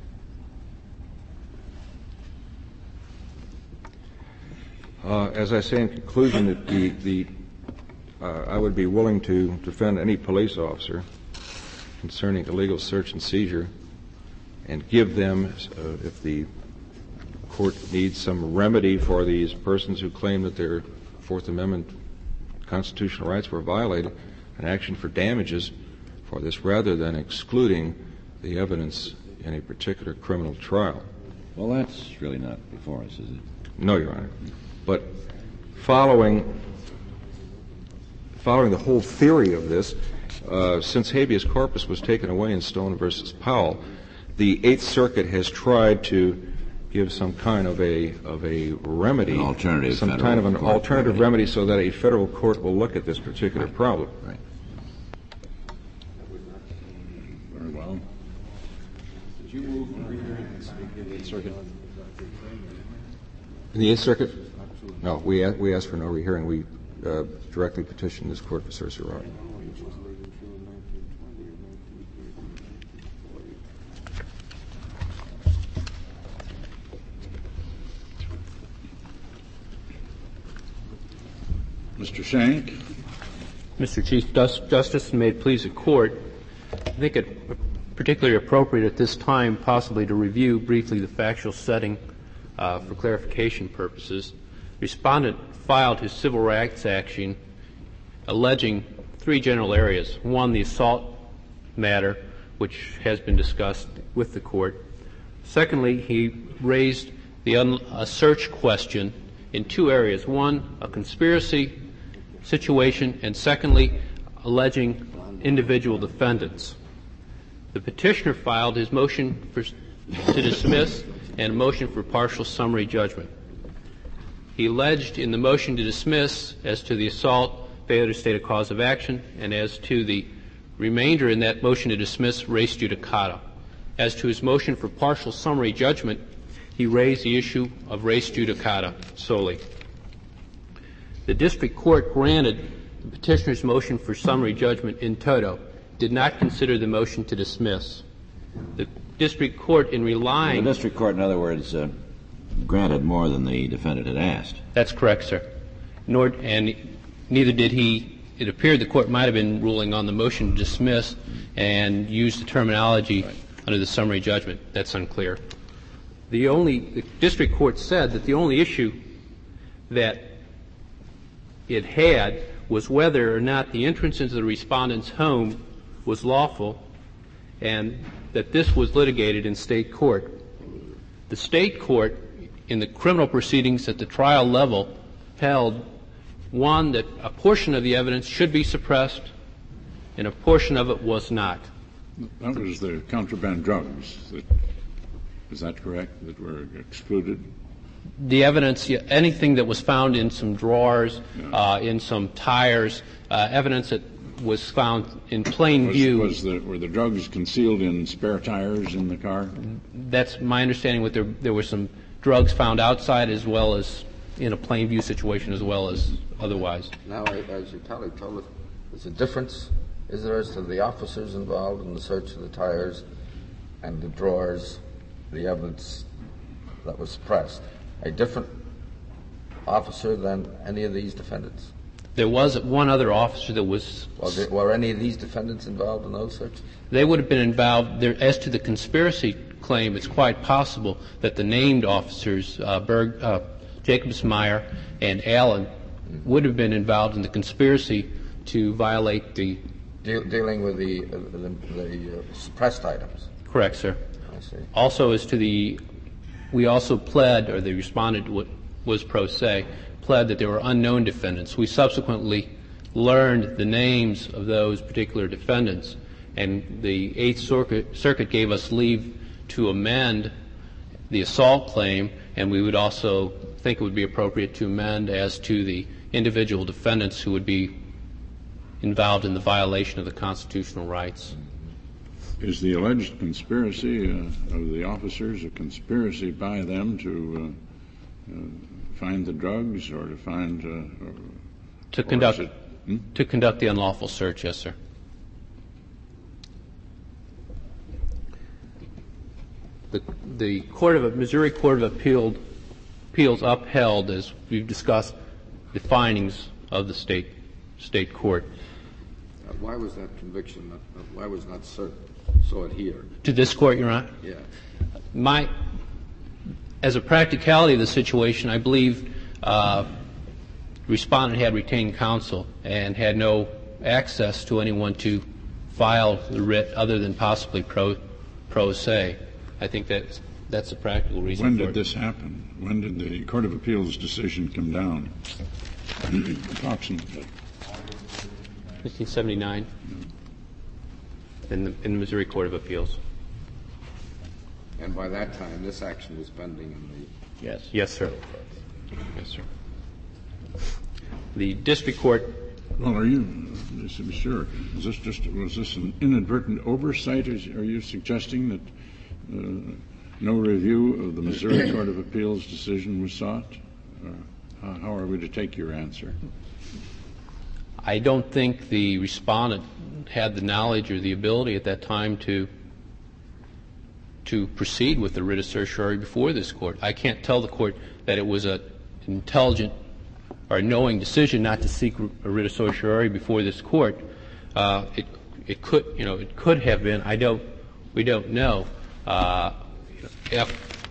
S2: Uh, as I say in conclusion, that the, the uh, I would be willing to defend any police officer concerning illegal search and seizure and give them, uh, if the court needs some remedy for these persons who claim that their Fourth Amendment constitutional rights were violated, an action for damages for this rather than excluding the evidence in a particular criminal trial.
S9: Well, that's really not before us, is it?
S2: No, Your Honor. But following following the whole theory of this, uh, since habeas corpus was taken away in Stone versus Powell, the Eighth Circuit has tried to give some kind of a of a remedy,
S9: an alternative
S2: some kind of an alternative
S9: remedy.
S2: remedy so that a federal court will look at this particular
S9: Right.
S2: problem.
S9: Right.
S1: Very well.
S5: Did you move for rehearing in the Eighth Circuit?
S2: In the Eighth Circuit? No, we a- we asked for no rehearing. We uh, directly petitioned this court for certiorari.
S1: Mister Shank?
S10: Mister Chief Justice, and may it please the Court, I think it particularly appropriate at this time possibly to review briefly the factual setting uh, for clarification purposes. Respondent filed his civil rights action alleging three general areas. One, the assault matter, which has been discussed with the Court. Secondly, he raised the un- a search question in two areas. One, a conspiracy situation, and secondly, alleging individual defendants. The petitioner filed his motion for, to dismiss and a motion for partial summary judgment. He alleged in the motion to dismiss as to the assault, failure to state a cause of action, and as to the remainder in that motion to dismiss, res judicata. As to his motion for partial summary judgment, he raised the issue of res judicata solely. The district court granted the petitioner's motion for summary judgment in toto, did not consider the motion to dismiss. The district court, in relying...
S9: The district court, in other words, uh, granted more than the defendant had asked.
S10: That's correct, sir. Nor, and neither did he. It appeared the court might have been ruling on the motion to dismiss and used the terminology right. under the summary judgment. That's unclear. The only the district court said that the only issue that it had was whether or not the entrance into the respondent's home was lawful, and that this was litigated in state court. The state court, in the criminal proceedings at the trial level, held, one, that a portion of the evidence should be suppressed, and a portion of it was not.
S1: That was the contraband drugs. That, is that correct, that were excluded?
S10: The evidence, yeah, anything that was found in some drawers, yeah. uh, in some tires, uh, evidence that was found in plain
S1: was,
S10: view.
S1: Was the, were the drugs concealed in spare tires in the car?
S10: That's my understanding. What there, there were some drugs found outside as well as in a plain view situation as well as otherwise.
S11: Now, as your colleague told us, there's a difference, is there, as to the officers involved in the search of the tires and the drawers, the evidence that was suppressed? A different officer than any of these defendants?
S10: There was one other officer that was...
S11: was there, were any of these defendants involved in those searches?
S10: They would have been involved. There, as to the conspiracy claim, it's quite possible that the named officers, uh, Berg, uh, Jacobsmeyer and Allen, mm-hmm. would have been involved in the conspiracy to violate the...
S11: De- dealing with the, uh, the, the uh, suppressed items?
S10: Correct, sir.
S11: I see.
S10: Also, as to the... We also pled, or the respondent was pro se, pled that there were unknown defendants. We subsequently learned the names of those particular defendants, and the Eighth Circuit, Circuit gave us leave to amend the assault claim, and we would also think it would be appropriate to amend as to the individual defendants who would be involved in the violation of the constitutional rights.
S1: Is the alleged conspiracy uh, of the officers a conspiracy by them to uh, uh, find the drugs or to find uh, or,
S10: to conduct
S1: it, hmm?
S10: to conduct the unlawful search? Yes, sir. The the court of Missouri Court of Appeal, Appeals upheld, as we've discussed, the findings of the state state court.
S11: Uh, why was that conviction? Not, uh, why was not cert so adhered
S10: To this court, Your Honor?
S11: Yeah.
S10: My, as a practicality of the situation, I believe uh, respondent had retained counsel and had no access to anyone to file the writ other than possibly pro, pro se. I think that's, that's a practical reason
S1: When
S10: for
S1: did
S10: it.
S1: this happen? When did the Court of Appeals decision come down? Approximately.
S10: nineteen seventy-nine in the, in the Missouri Court of Appeals.
S11: And by that time, this action was pending in the
S10: Yes. Yes, sir. Yes, sir. The district court.
S1: Well, are you, just to be sure, is this just, was this an inadvertent oversight? Is, are you suggesting that uh, no review of the Missouri Court of Appeals decision was sought? Uh, how, how are we to take your answer?
S10: I don't think the respondent had the knowledge or the ability at that time to to proceed with the writ of certiorari before this court. I can't tell the court that it was an intelligent or a knowing decision not to seek a writ of certiorari before this court. Uh, it it could you know it could have been. I don't. We don't know. Uh, if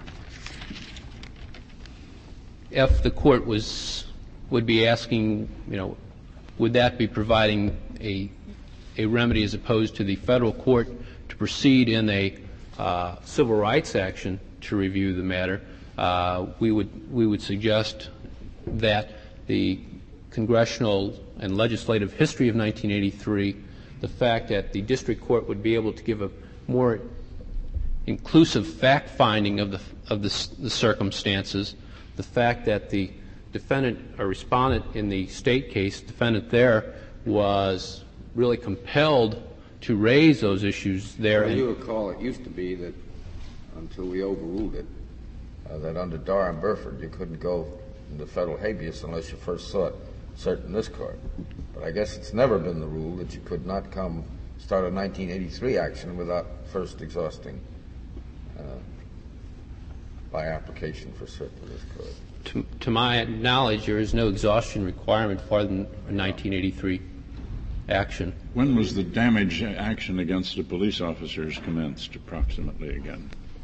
S10: if the court was would be asking, you know, would that be providing a a remedy as opposed to the federal court to proceed in a uh, civil rights action to review the matter? Uh, we would we would suggest that the congressional and legislative history of nineteen eighty-three, the fact that the district court would be able to give a more inclusive fact finding of the of the, the circumstances, the fact that the defendant or respondent in the state case, defendant there, was really compelled to raise those issues there.
S11: Well, you recall it used to be that until we overruled it, uh, that under Dar and Burford you couldn't go into federal habeas unless you first sought cert in this court. But I guess it's never been the rule that you could not come start a nineteen eighty-three action without first exhausting uh, by application for cert to this court.
S10: To, to my knowledge, there is no exhaustion requirement for the nineteen eighty-three action.
S1: When was the damage action against the police officers commenced, approximately, again?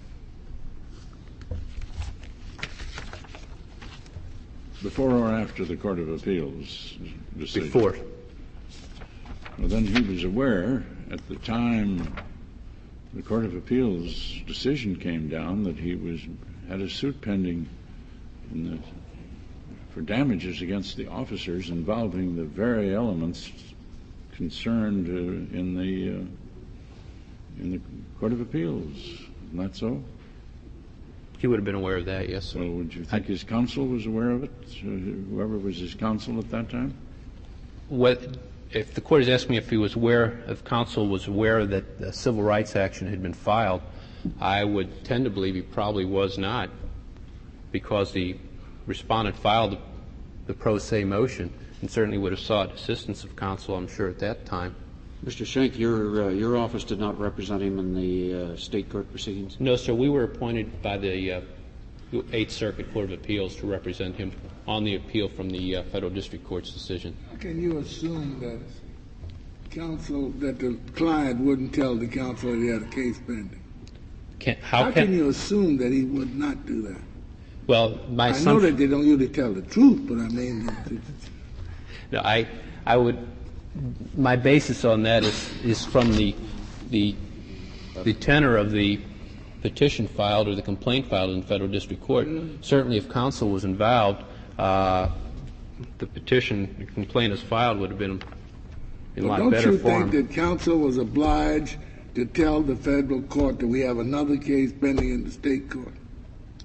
S1: Before or after the Court of Appeals decision?
S10: Before.
S1: Well, then he was aware at the time the Court of Appeals decision came down that he was had a suit pending in the, for damages against the officers involving the very elements concerned uh, in the uh, in the Court of Appeals. Isn't that so?
S10: He would have been aware of that, yes, sir.
S1: So would you think his counsel was aware of it, uh, whoever was his counsel at that time?
S10: What, if the court is asking me if he was aware, if counsel was aware that a civil rights action had been filed, I would tend to believe he probably was not, because the respondent filed the, the pro se motion and certainly would have sought assistance of counsel, I'm sure, at that time.
S5: Mister Schenck, your uh, your office did not represent him in the uh, state court proceedings?
S10: No, sir. We were appointed by the uh, Eighth Circuit Court of Appeals to represent him on the appeal from the uh, federal district court's decision.
S12: How can you assume that counsel, that the client wouldn't tell the counsel that he had a case pending?
S10: Can, how,
S12: how
S10: can,
S12: can you assume that he would not do that?
S10: Well, my
S12: I know that they don't usually tell the truth, but I mean,
S10: no, I I would. My basis on that is is from the the the tenor of the petition filed or the complaint filed in federal district court. Mm-hmm. Certainly, if counsel was involved, uh, the petition, the complaint as filed would have been in a lot
S12: don't
S10: better
S12: you
S10: form.
S12: think that counsel was obliged to tell the federal court that we have another case pending in the state court?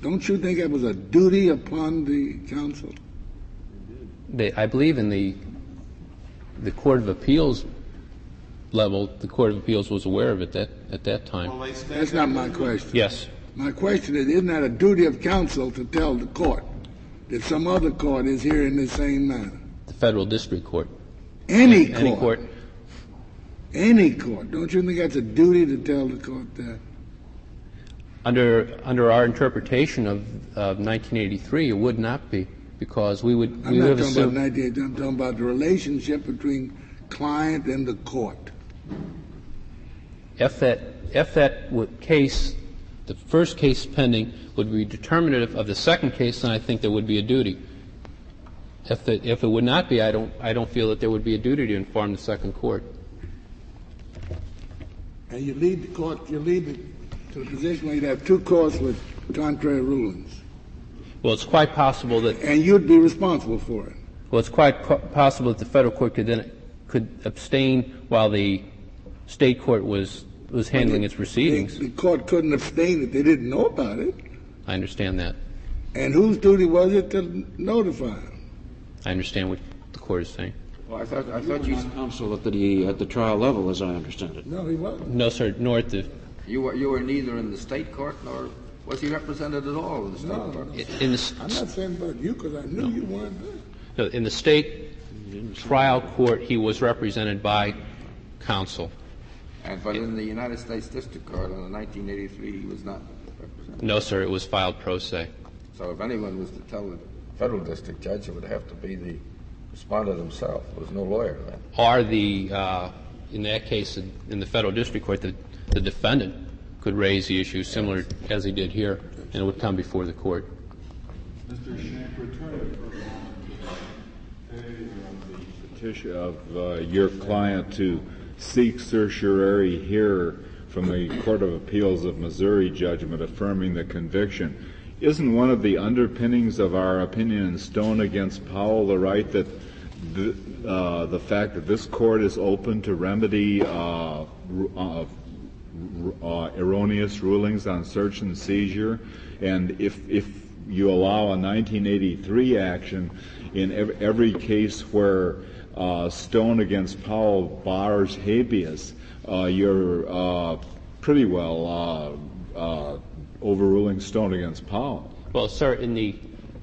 S12: Don't you think it was a duty upon the council?
S10: They, I believe in the the Court of Appeals level, the Court of Appeals was aware of it that, at that time.
S7: Well, they
S12: That's not my question.
S10: Yes.
S12: My question is, isn't that a duty of counsel to tell the court that some other court is here in the same manner?
S10: The federal district court.
S12: Any court.
S10: Any court.
S12: Any court. Don't you think that's a duty to tell the court that?
S10: Under under our interpretation of, of nineteen eighty-three, it would not be, because we would
S12: I'm
S10: we
S12: not
S10: would
S12: talking
S10: assume,
S12: about nineteen eighty, I'm talking about the relationship between client and the court.
S10: if that if that would case, the first case pending, would be determinative of the second case, then I think there would be a duty. If the, if it would not be, I don't I don't feel that there would be a duty to inform the second court.
S12: And you lead the court, you lead the, to the position where you'd have two courts with contrary rulings.
S10: Well, it's quite possible that,
S12: and you'd be responsible for it.
S10: Well, it's quite po- possible that the federal court could then could abstain while the state court was was handling
S12: the,
S10: its proceedings.
S12: The, the court couldn't abstain if they didn't know about it.
S10: I understand that.
S12: And whose duty was it to notify them?
S10: I understand what the court is saying.
S5: Well, I thought I thought you counsel at the at the trial level, as I understand it.
S12: No, he wasn't.
S10: No, sir. Nor at the.
S11: You were you were neither in the state court nor was he represented at all in the state
S12: no,
S11: court.
S12: No.
S10: In the,
S12: I'm not saying about you because I knew no. you weren't there.
S10: No, in the state trial court, he was represented by counsel.
S11: And but in the United States District Court in nineteen eighty-three, he was not represented.
S10: No, sir. It was filed pro se.
S11: So if anyone was to tell the federal district judge, it would have to be the respondent himself. There was no lawyer then.
S10: Or the, uh, in that case, in, in the federal district court, the, the defendant could raise the issue similar yes. as he did here, and it would come before the court.
S3: Mister Shank, returning for a moment to the petition of uh, your client to seek certiorari here from the Court of Appeals of Missouri judgment affirming the conviction. Isn't one of the underpinnings of our opinion in Stone against Powell the right that the, uh, the fact that this court is open to remedy uh, uh, uh, erroneous rulings on search and seizure, and if if you allow a nineteen eighty-three action in every, every case where uh, Stone against Powell bars habeas, uh, you're uh, pretty well uh, uh, overruling Stone against Powell.
S10: Well, sir, in the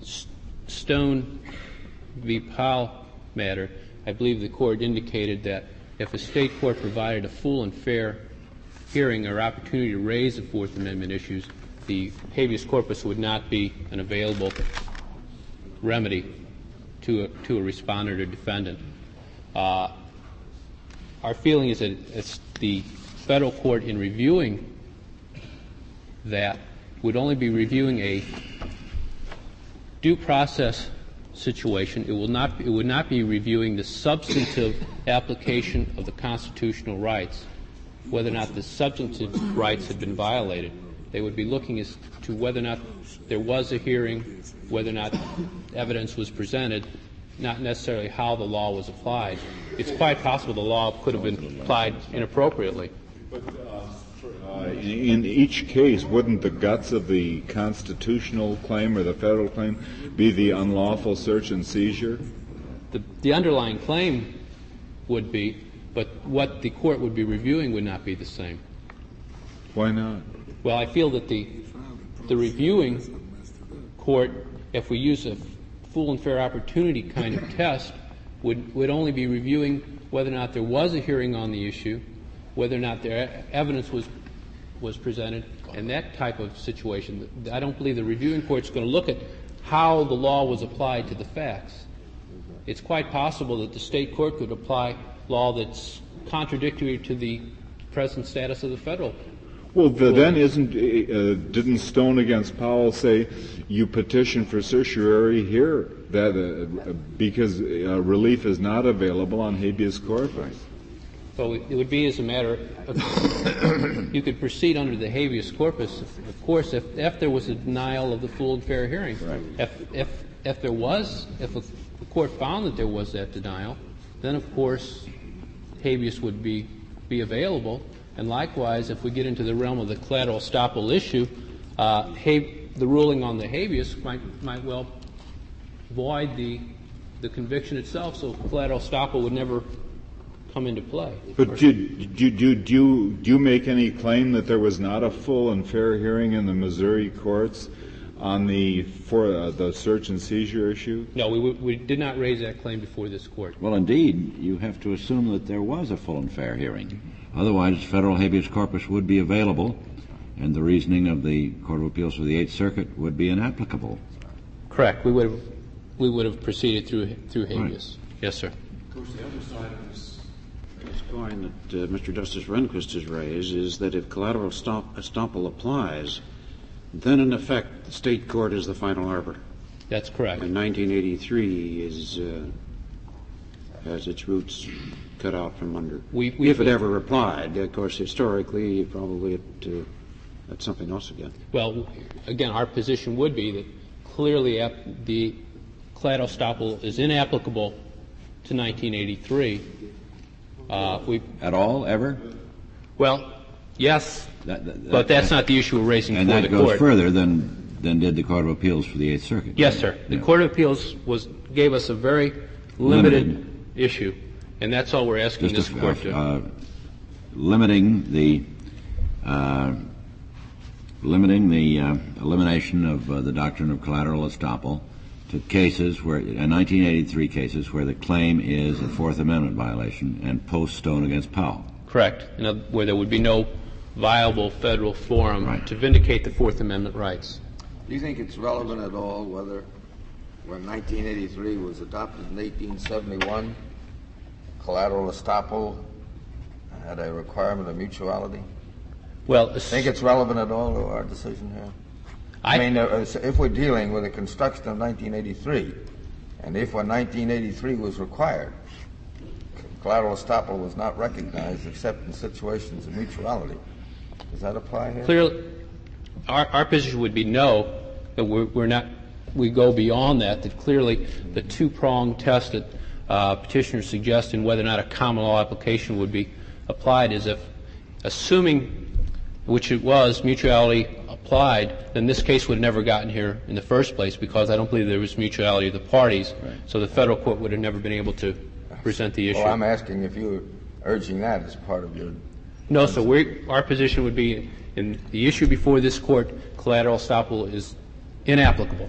S10: Stone v. Powell matter, I believe the court indicated that if a state court provided a full and fair hearing or opportunity to raise the Fourth Amendment issues, the habeas corpus would not be an available remedy to a, to a respondent or defendant. Uh, our feeling is that it's the federal court, in reviewing that, would only be reviewing a due process situation. It will not be, it would not be reviewing the substantive application of the constitutional rights, whether or not the substantive rights had been violated. They would be looking as to whether or not there was a hearing, whether or not evidence was presented, not necessarily how the law was applied. It's quite possible the law could have been applied inappropriately.
S3: But uh, in each case, wouldn't the guts of the constitutional claim or the federal claim be the unlawful search and seizure?
S10: The, the underlying claim would be, but what the court would be reviewing would not be the same.
S3: Why not?
S10: Well, I feel that the the reviewing court, if we use a full and fair opportunity kind of test, would, would only be reviewing whether or not there was a hearing on the issue, whether or not their evidence was was presented, and that type of situation. I don't believe the reviewing court is going to look at how the law was applied to the facts. It's quite possible that the state court could apply law that's contradictory to the present status of the federal.
S3: Well, the, then isn't uh, didn't Stone against Powell say you petition for certiorari here that uh, because uh, relief is not available on habeas corpus?
S10: So it would be as a matter of you could proceed under the habeas corpus, of course, if, if there was a denial of the full and fair hearing.
S3: Right.
S10: If if if there was, if a, the court found that there was that denial, then of course habeas would be be available. And likewise, if we get into the realm of the collateral estoppel issue, uh, the ruling on the habeas might might well void the the conviction itself, so collateral estoppel would never come into play.
S3: But do, do, do, do, you, do you make any claim that there was not a full and fair hearing in the Missouri courts on the for uh, the search and seizure issue?
S10: No, we, we did not raise that claim before this court.
S9: Well, indeed, you have to assume that there was a full and fair hearing. Otherwise, federal habeas corpus would be available, and the reasoning of the Court of Appeals for the Eighth Circuit would be inapplicable.
S10: Correct. We would have we would have proceeded through through habeas. Right. Yes, sir.
S5: Of course, the other side of this, this coin that uh, Mister Justice Rehnquist has raised is that if collateral stop, estoppel applies, then in effect the state court is the final arbiter.
S10: That's correct.
S5: And nineteen eighty-three is uh, has its roots cut out from under.
S10: We, we
S5: if it ever applied, of course, historically, probably it, uh, that's something else again.
S10: Well, again, our position would be that clearly ap- the collateral estoppel is inapplicable to nineteen eighty-three. Uh, we
S9: At all, ever?
S10: Well, yes,
S9: that, that,
S10: but that's not the issue we're raising
S9: and
S10: before
S9: the
S10: court.
S9: And that goes further than, than did the Court of Appeals for the Eighth Circuit.
S10: Yes, sir. The
S9: yeah.
S10: Court of Appeals was gave us a very limited,
S9: limited.
S10: issue, and that's all we're asking
S9: Just
S10: this
S9: a,
S10: court
S9: uh,
S10: to.
S9: Uh, limiting the uh, limiting the uh, elimination of uh, the doctrine of collateral estoppel to cases where, in nineteen eighty-three cases, where the claim is a Fourth Amendment violation and post Stone against Powell.
S10: Correct. In other, where there would be no viable federal forum
S9: right.
S10: to vindicate the Fourth Amendment rights.
S11: Do you think it's relevant at all whether, when nineteen eighty-three was adopted in eighteen seventy-one, collateral estoppel had a requirement of mutuality?
S10: Well,
S11: do you think it's relevant at all to our decision here? I, I mean, uh, if we're dealing with the construction of nineteen eighty-three, and if when nineteen eighty-three was required, collateral estoppel was not recognized except in situations of mutuality, does that apply here?
S10: Clearly, our, our position would be no, that we're, we're not, we go beyond that, that clearly the two-pronged test that uh, petitioners suggest in whether or not a common law application would be applied is if, assuming, which it was, mutuality applied, then this case would have never gotten here in the first place because I don't believe there was mutuality of the parties, right. So the federal court would have never been able to present the issue.
S11: Well, I'm asking if you're urging that as part of your...
S10: No, so we our position would be in the issue before this court, collateral estoppel is inapplicable.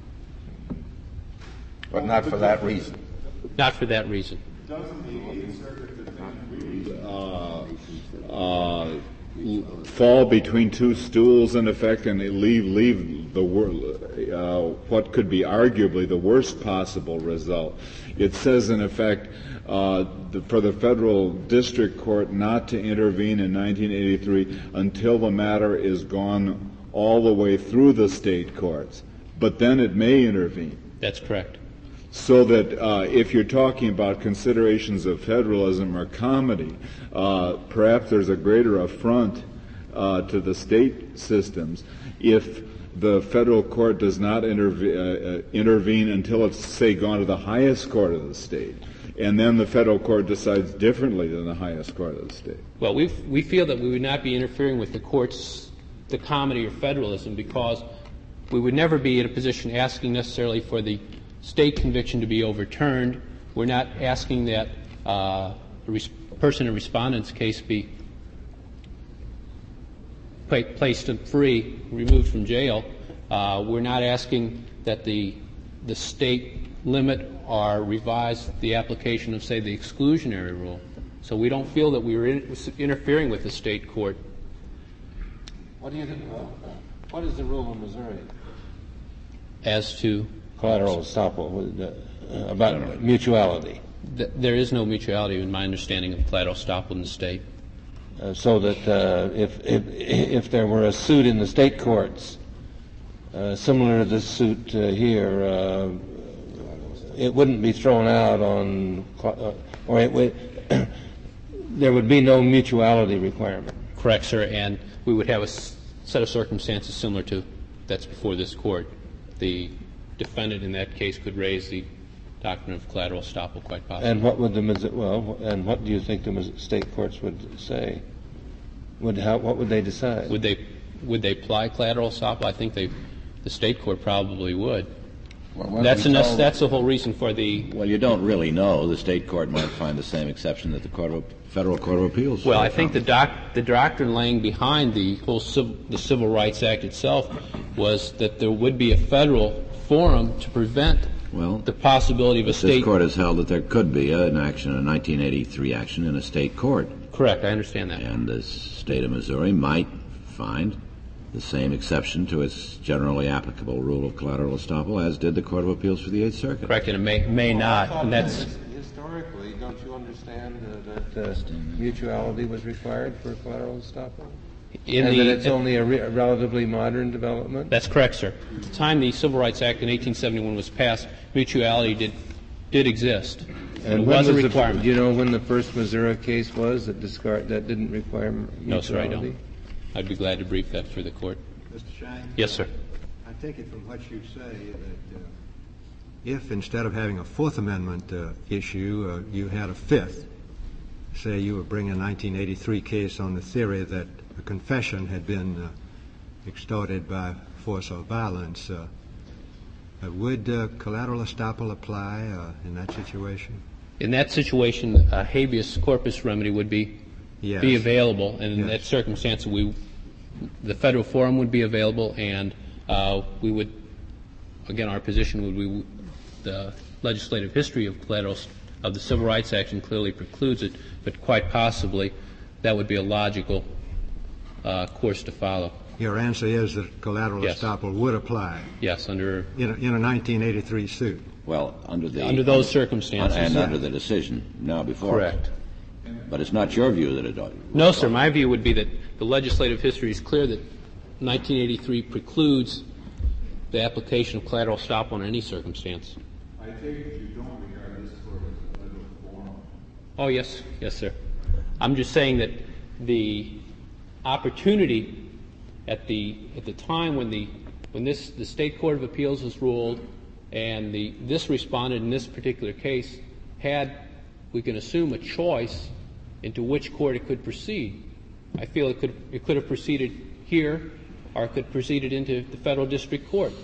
S11: But not for that reason.
S10: Not for that reason.
S3: Doesn't the Eighth Circuit defend uh, uh, fall between two stools in effect and leave leave the uh, what could be arguably the worst possible result? It says in effect uh, the, for the federal district court not to intervene in nineteen eighty-three until the matter is gone all the way through the state courts, but then it may intervene.
S10: That's correct.
S3: So that uh, if you're talking about considerations of federalism or comedy, uh, perhaps there's a greater affront uh, to the state systems if the federal court does not interve- uh, uh, intervene until it's, say, gone to the highest court of the state, and then the federal court decides differently than the highest court of the state.
S10: Well, we we feel that we would not be interfering with the court's, the comedy or federalism, because we would never be in a position asking necessarily for the state conviction to be overturned. We're not asking that uh, a res- person in respondent's case be pla- placed free, removed from jail. Uh, we're not asking that the the state limit or revise the application of, say, the exclusionary rule. So we don't feel that we were in, interfering with the state court.
S7: What do you think? Uh, what is the rule in Missouri?
S10: As to
S8: collateral estoppel, uh, about mutuality.
S10: Th- there is no mutuality in my understanding of collateral estoppel in the state.
S8: Uh, so that uh, if, if if there were a suit in the state courts uh, similar to this suit uh, here, uh, it wouldn't be thrown out on, uh, or it would, there would be no mutuality requirement.
S10: Correct, sir, and we would have a s- set of circumstances similar to that's before this court. The defendant in that case could raise the doctrine of collateral estoppel quite possibly.
S8: And what would the well? And what do you think the state courts would say? Would how? What would they decide?
S10: Would they would they apply collateral estoppel? I think they the state court probably would.
S9: Well,
S10: that's,
S9: we
S10: that's,
S9: told-
S10: that's the whole reason for the...
S9: Well, you don't really know. The state court might find the same exception that the court of, Federal Court of Appeals.
S10: Well, I think the, doc, the doctrine laying behind the whole civil, the Civil Rights Act itself was that there would be a federal forum to prevent
S9: well,
S10: the possibility of a
S9: this
S10: state...
S9: court has held that there could be an action, a nineteen eighty-three action in a state court.
S10: Correct, I understand that.
S9: And the state of Missouri might find the same exception to its generally applicable rule of collateral estoppel as did the Court of Appeals for the Eighth Circuit.
S10: Correct, and it may, may not, and that's...
S6: Historically, don't you understand uh, that uh, mutuality was required for collateral estoppel?
S10: In
S6: and
S10: the,
S6: that it's only a, re- a relatively modern development?
S10: That's correct, sir. At the time the Civil Rights Act in eighteen seventy-one was passed, mutuality did did exist.
S8: And
S10: it
S8: when
S10: was a
S8: was
S10: requirement.
S8: The, do you know when the first Missouri case was that discard that didn't require mutuality?
S10: No, sir, I don't. I'd be glad to brief that for the court.
S13: Mister Shank?
S10: Yes, sir.
S13: I take it from what you say that uh, if instead of having a Fourth Amendment uh, issue, uh, you had a Fifth, say you were bringing a nineteen eighty-three case on the theory that a confession had been uh, extorted by force or violence, uh, uh, would uh, collateral estoppel apply uh, in that situation?
S10: In that situation, a habeas corpus remedy would be
S13: Yes.
S10: be available, and in
S13: Yes.
S10: that circumstance, we, the federal forum would be available, and uh, we would, again, our position would be the legislative history of collateral of the Civil Rights Act clearly precludes it, but quite possibly that would be a logical uh, course to follow.
S13: Your answer is that collateral
S10: Yes.
S13: estoppel would apply
S10: Yes, under
S13: in a, in a nineteen eighty-three suit.
S9: Well, under the
S10: under those circumstances,
S9: and
S10: yeah.
S9: under the decision now before us.
S10: Correct.
S9: But it's not your view that it ought.
S10: No, sir. My view would be that the legislative history is clear that nineteen eighty-three precludes the application of collateral estoppel in any circumstance.
S3: I take it you don't regard this court as a federal forum.
S10: Oh, yes. Yes, sir. I'm just saying that the opportunity at the at the time when the when this the State Court of Appeals was ruled and the this respondent in this particular case had, we can assume, a choice into which court it could proceed. I feel it could it could have proceeded here, or it could have proceeded into the federal district court.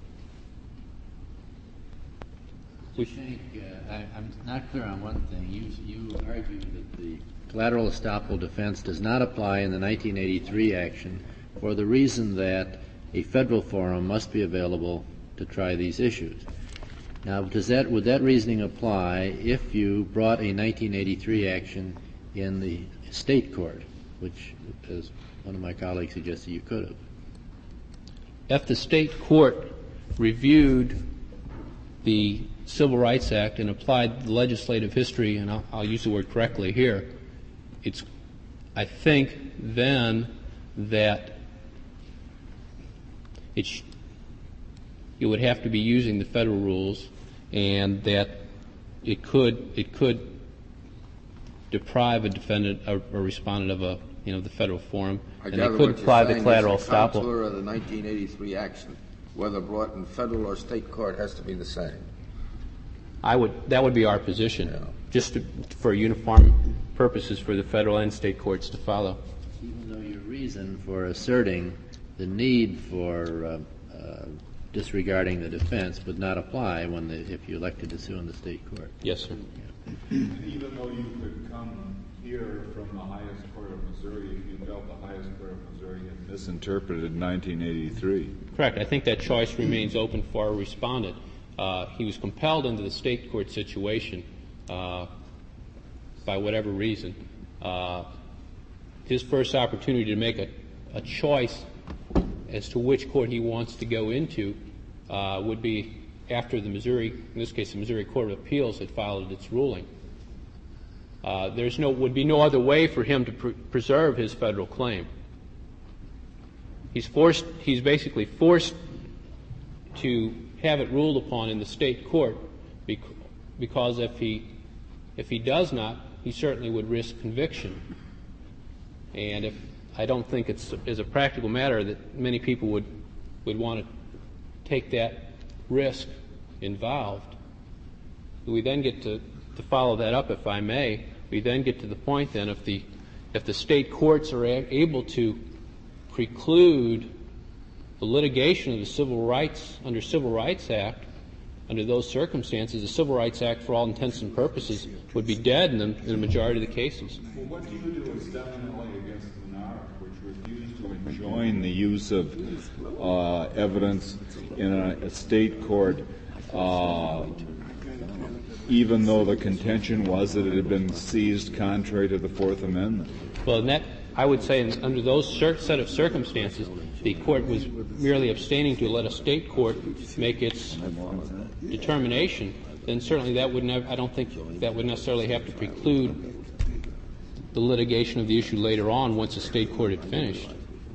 S4: I think uh, I, I'm not clear on one thing. You you argue that the collateral estoppel defense does not apply in the nineteen eighty-three action for the reason that a federal forum must be available to try these issues. Now, does that would that reasoning apply if you brought a nineteen eighty-three action in the state court, which, as one of my colleagues suggested, you could have?
S10: If the state court reviewed the Civil Rights Act and applied the legislative history, and I'll, I'll use the word correctly here, it's, I think then that it, sh- it would have to be using the federal rules, and that it could it could deprive a defendant or a respondent of a you know the federal forum,
S11: I
S10: and
S11: gather
S10: they could
S11: what
S10: apply
S11: you're
S10: the
S11: saying
S10: collateral
S11: is the
S10: estoppel.
S11: contour of the nineteen eighty-three action, whether brought in federal or state court, has to be the same.
S10: I would that would be our position,
S11: Yeah.
S10: just to, for uniform purposes for the federal and state courts to follow.
S4: Even though your reason for asserting the need for uh, uh, disregarding the defense would not apply when the, if you elected to sue in the state court.
S10: Yes, sir.
S3: Even though you could come here from the highest court of Missouri, if you felt the highest court of Missouri had misinterpreted nineteen eighty-three.
S10: Correct. I think that choice remains open for a respondent. Uh, he was compelled into the state court situation uh, by whatever reason. Uh, his first opportunity to make a, a choice as to which court he wants to go into uh, would be after the Missouri, in this case the Missouri Court of Appeals, had followed its ruling. Uh, there's no would be no other way for him to pr- preserve his federal claim. He's forced. He's basically forced to have it ruled upon in the state court, bec- because if he if he does not, he certainly would risk conviction. And if I don't think it's as a practical matter that many people would would want to take that risk involved. We then get to, to follow that up, if I may. We then get to the point then if the if the state courts are a- able to preclude the litigation of the Civil Rights, under Civil Rights Act, under those circumstances, the Civil Rights Act, for all intents and purposes, would be dead in the, in the majority of the cases.
S3: Well, what do you do is definitely against Menard, which refused to enjoin the use of uh, evidence in a, a state court, uh, even though the contention was that it had been seized contrary to the Fourth Amendment.
S10: Well, in that, I would say in, under those cir- set of circumstances, the court was merely abstaining to let a state court make its determination. Then certainly that would never, I don't think that would necessarily have to preclude the litigation of the issue later on once the state court had finished.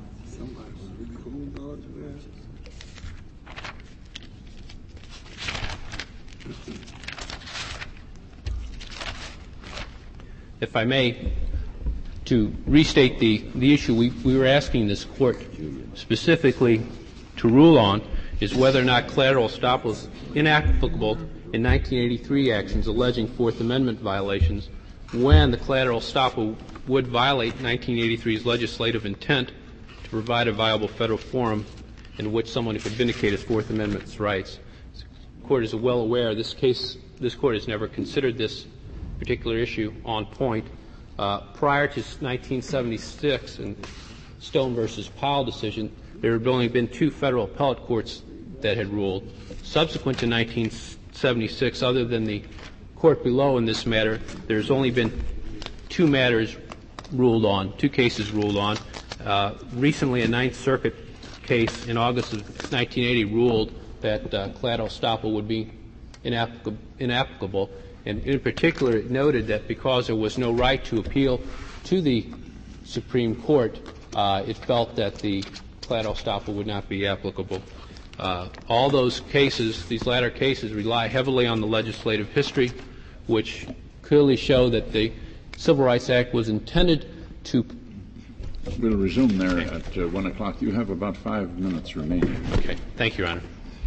S10: If I may, to restate the, the issue we, we were asking this court specifically to rule on is whether or not collateral estoppel is inapplicable in nineteen eighty-three actions alleging Fourth Amendment violations when the collateral estoppel would violate nineteen eighty-three's legislative intent to provide a viable federal forum in which someone could vindicate his Fourth Amendment rights. The court is well aware this case, this court has never considered this particular issue on point. Uh, prior to nineteen seventy-six and Stone versus Powell decision, there had only been two federal appellate courts that had ruled. Subsequent to nineteen seventy-six, other than the court below in this matter, there's only been two matters ruled on, two cases ruled on. Uh, recently, a Ninth Circuit case in August of nineteen eighty ruled that uh, collateral estoppel would be inapplicable, inapplicable. And in particular, it noted that because there was no right to appeal to the Supreme Court, uh, it felt that the collateral estoppel would not be applicable. Uh, all those cases, these latter cases, rely heavily on the legislative history, which clearly show that the Civil Rights Act was intended to.
S1: We'll resume there at uh, one o'clock. You have about five minutes remaining.
S10: Okay. Thank you, Your Honor.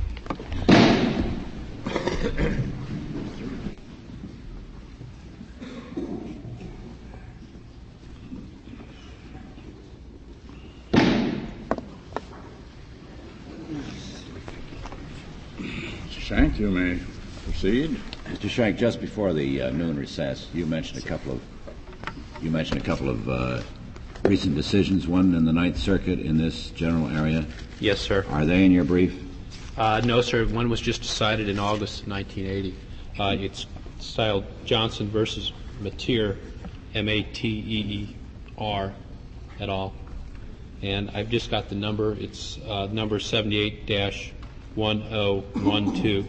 S1: Shank, you may proceed.
S9: Mister Shank, just before the uh, noon recess, you mentioned a couple of you mentioned a couple of uh, recent decisions. One in the Ninth Circuit in this general area.
S10: Yes, sir.
S9: Are they in your brief?
S10: Uh, no, sir. One was just decided in August of nineteen eighty. Uh, it's styled Johnson versus Mateer, M A T E E R, et al. And I've just got the number. It's uh, number seventy-eight dash one oh one two.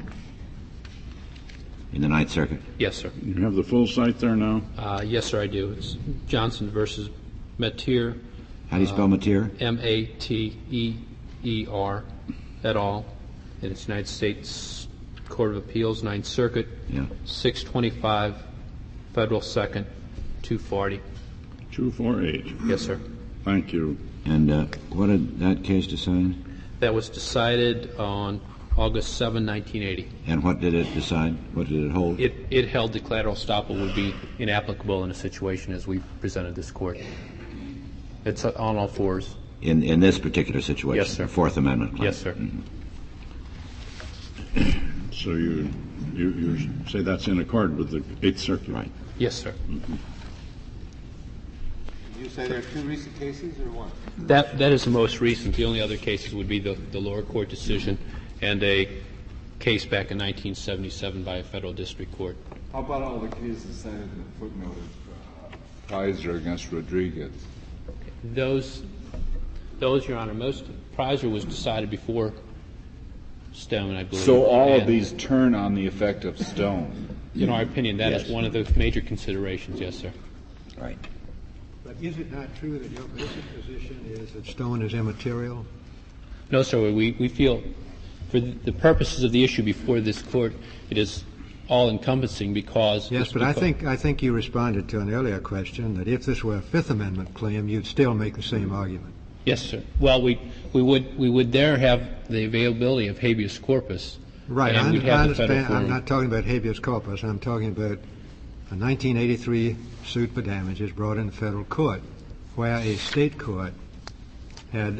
S9: In the Ninth Circuit?
S10: Yes, sir.
S1: You have the full site there now?
S10: Uh, yes, sir, I do. It's Johnson versus Mateer.
S9: How do you spell uh, Mateer?
S10: M A T E E R, et al. And it's United States Court of Appeals, Ninth Circuit.
S9: Yeah.
S10: six twenty-five Federal Second, two forty.
S1: two forty-eight.
S10: Yes, sir.
S1: Thank you.
S9: And uh, what did that case decide?
S10: That was decided on August seventh, nineteen eighty.
S9: And what did it decide? What did it hold?
S10: It, it held the collateral estoppel would be inapplicable in a situation as we presented this court. It's on all fours.
S9: In in this particular situation?
S10: Yes, sir.
S9: The Fourth Amendment claim?
S10: Yes, sir.
S1: Mm-hmm. So you, you you say that's in accord with the Eighth Circuit?
S9: Right.
S10: Yes, sir.
S1: Mm-hmm.
S7: Did you say there are two recent cases or one?
S10: That that is the most recent. The only other cases would be the, the lower court decision and a case back in nineteen seventy-seven by a federal district court.
S3: How about all the cases cited in the footnote of uh, Pizer against Rodriguez?
S10: Those, those, Your Honor, most Pizer was decided before Stone, I believe.
S3: So all
S10: and
S3: of these turn on the effect of Stone.
S10: In our opinion, that
S3: yes.
S10: is one of the major considerations. Yes, sir.
S9: Right.
S13: But is it not true that your basic position is that Stone is immaterial?
S10: No, sir. We, we feel, for the purposes of the issue before this court, it is all-encompassing because...
S13: Yes, but I think I think you responded to an earlier question that if this were a Fifth Amendment claim, you'd still make the same argument.
S10: Yes, sir. Well, we we would we would there have the availability of habeas corpus.
S13: Right.
S10: And
S13: I,
S10: we'd
S13: I
S10: have
S13: understand.
S10: the federal
S13: I'm
S10: forum.
S13: not talking about habeas corpus. I'm talking about a nineteen eighty-three suit for damages brought in federal court, where a state court had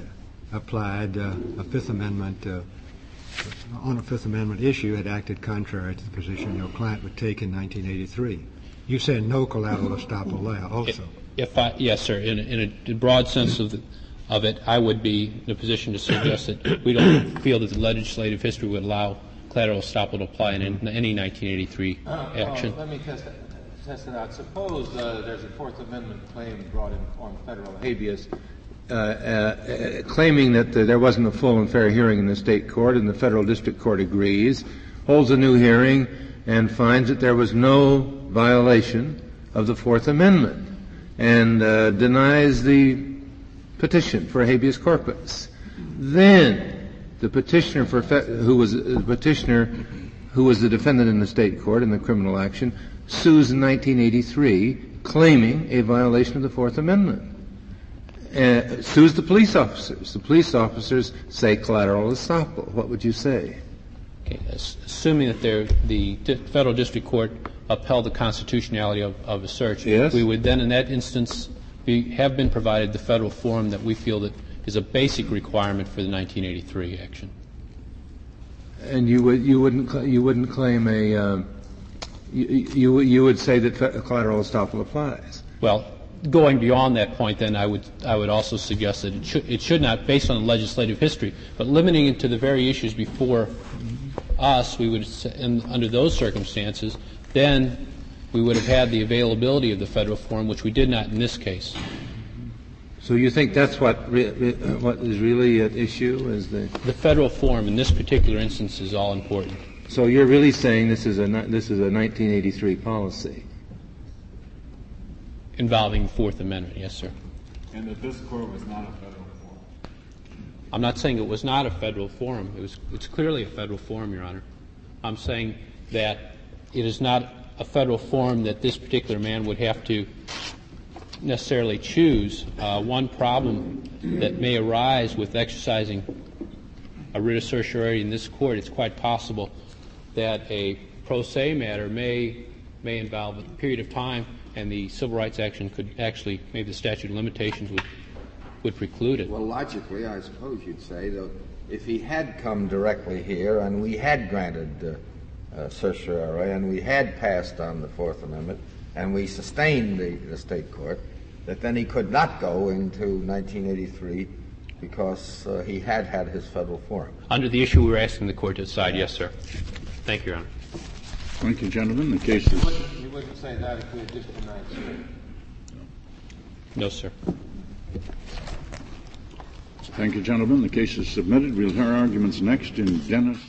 S13: applied uh, a Fifth Amendment uh, on a Fifth Amendment issue had acted contrary to the position your client would take in nineteen eighty-three. You said no collateral estoppel there also.
S10: If I, yes, sir. In, in a broad sense of, the, of it, I would be in a position to suggest that we don't feel that the legislative history would allow collateral estoppel to apply in, in any nineteen eighty-three
S7: uh,
S10: action.
S7: Well, let me test, test it out. Suppose uh, there's a Fourth Amendment claim brought in on federal habeas.
S8: Uh, uh, claiming that uh, there wasn't a full and fair hearing in the state court, and the federal district court agrees, holds a new hearing, and finds that there was no violation of the Fourth Amendment, and uh, denies the petition for habeas corpus. Then the petitioner for fe- who was the petitioner who was the defendant in the state court in the criminal action sues in nineteen eighty-three, claiming a violation of the Fourth Amendment. Uh, sues the police officers. The police officers say collateral estoppel. What would you say?
S10: Okay. Assuming that the di- federal district court upheld the constitutionality of, of a search,
S8: yes.
S10: we would then, in that instance, be, have been provided the federal forum that we feel that is a basic requirement for the nineteen eighty-three action.
S8: And you would you wouldn't cl- you wouldn't claim a uh, you, you you would say that fe- collateral estoppel applies.
S10: Well, going beyond that point, then I would I would also suggest that it should it should not, based on the legislative history, but limiting it to the very issues before us, we would, in, under those circumstances, then we would have had the availability of the federal forum, which we did not in this case.
S8: So you think that's what re- re- what is really at issue is the
S10: the federal forum in this particular instance is all important.
S8: So you're really saying this is a this is a nineteen eighty-three policy
S10: involving the Fourth Amendment, yes, sir.
S3: And that this court was not a federal forum.
S10: I'm not saying it was not a federal forum. It was. It's clearly a federal forum, Your Honor. I'm saying that it is not a federal forum that this particular man would have to necessarily choose. Uh, one problem that may arise with exercising a writ of certiorari in this court, it's quite possible that a pro se matter may may involve a period of time, and the civil rights action could actually, maybe the statute of limitations would would preclude it.
S11: Well, logically, I suppose you'd say that if he had come directly here and we had granted uh, uh, certiorari and we had passed on the Fourth Amendment and we sustained the, the state court, that then he could not go into nineteen eighty-three because uh, he had had his federal forum.
S10: Under the issue we were asking the court to decide, yes, sir. Thank you, Your Honor.
S1: Thank you, gentlemen. The case is...
S7: You wouldn't say that if we had just denied cert.
S10: No, sir.
S1: Thank you, gentlemen. The case is submitted. We'll hear arguments next in Dennis.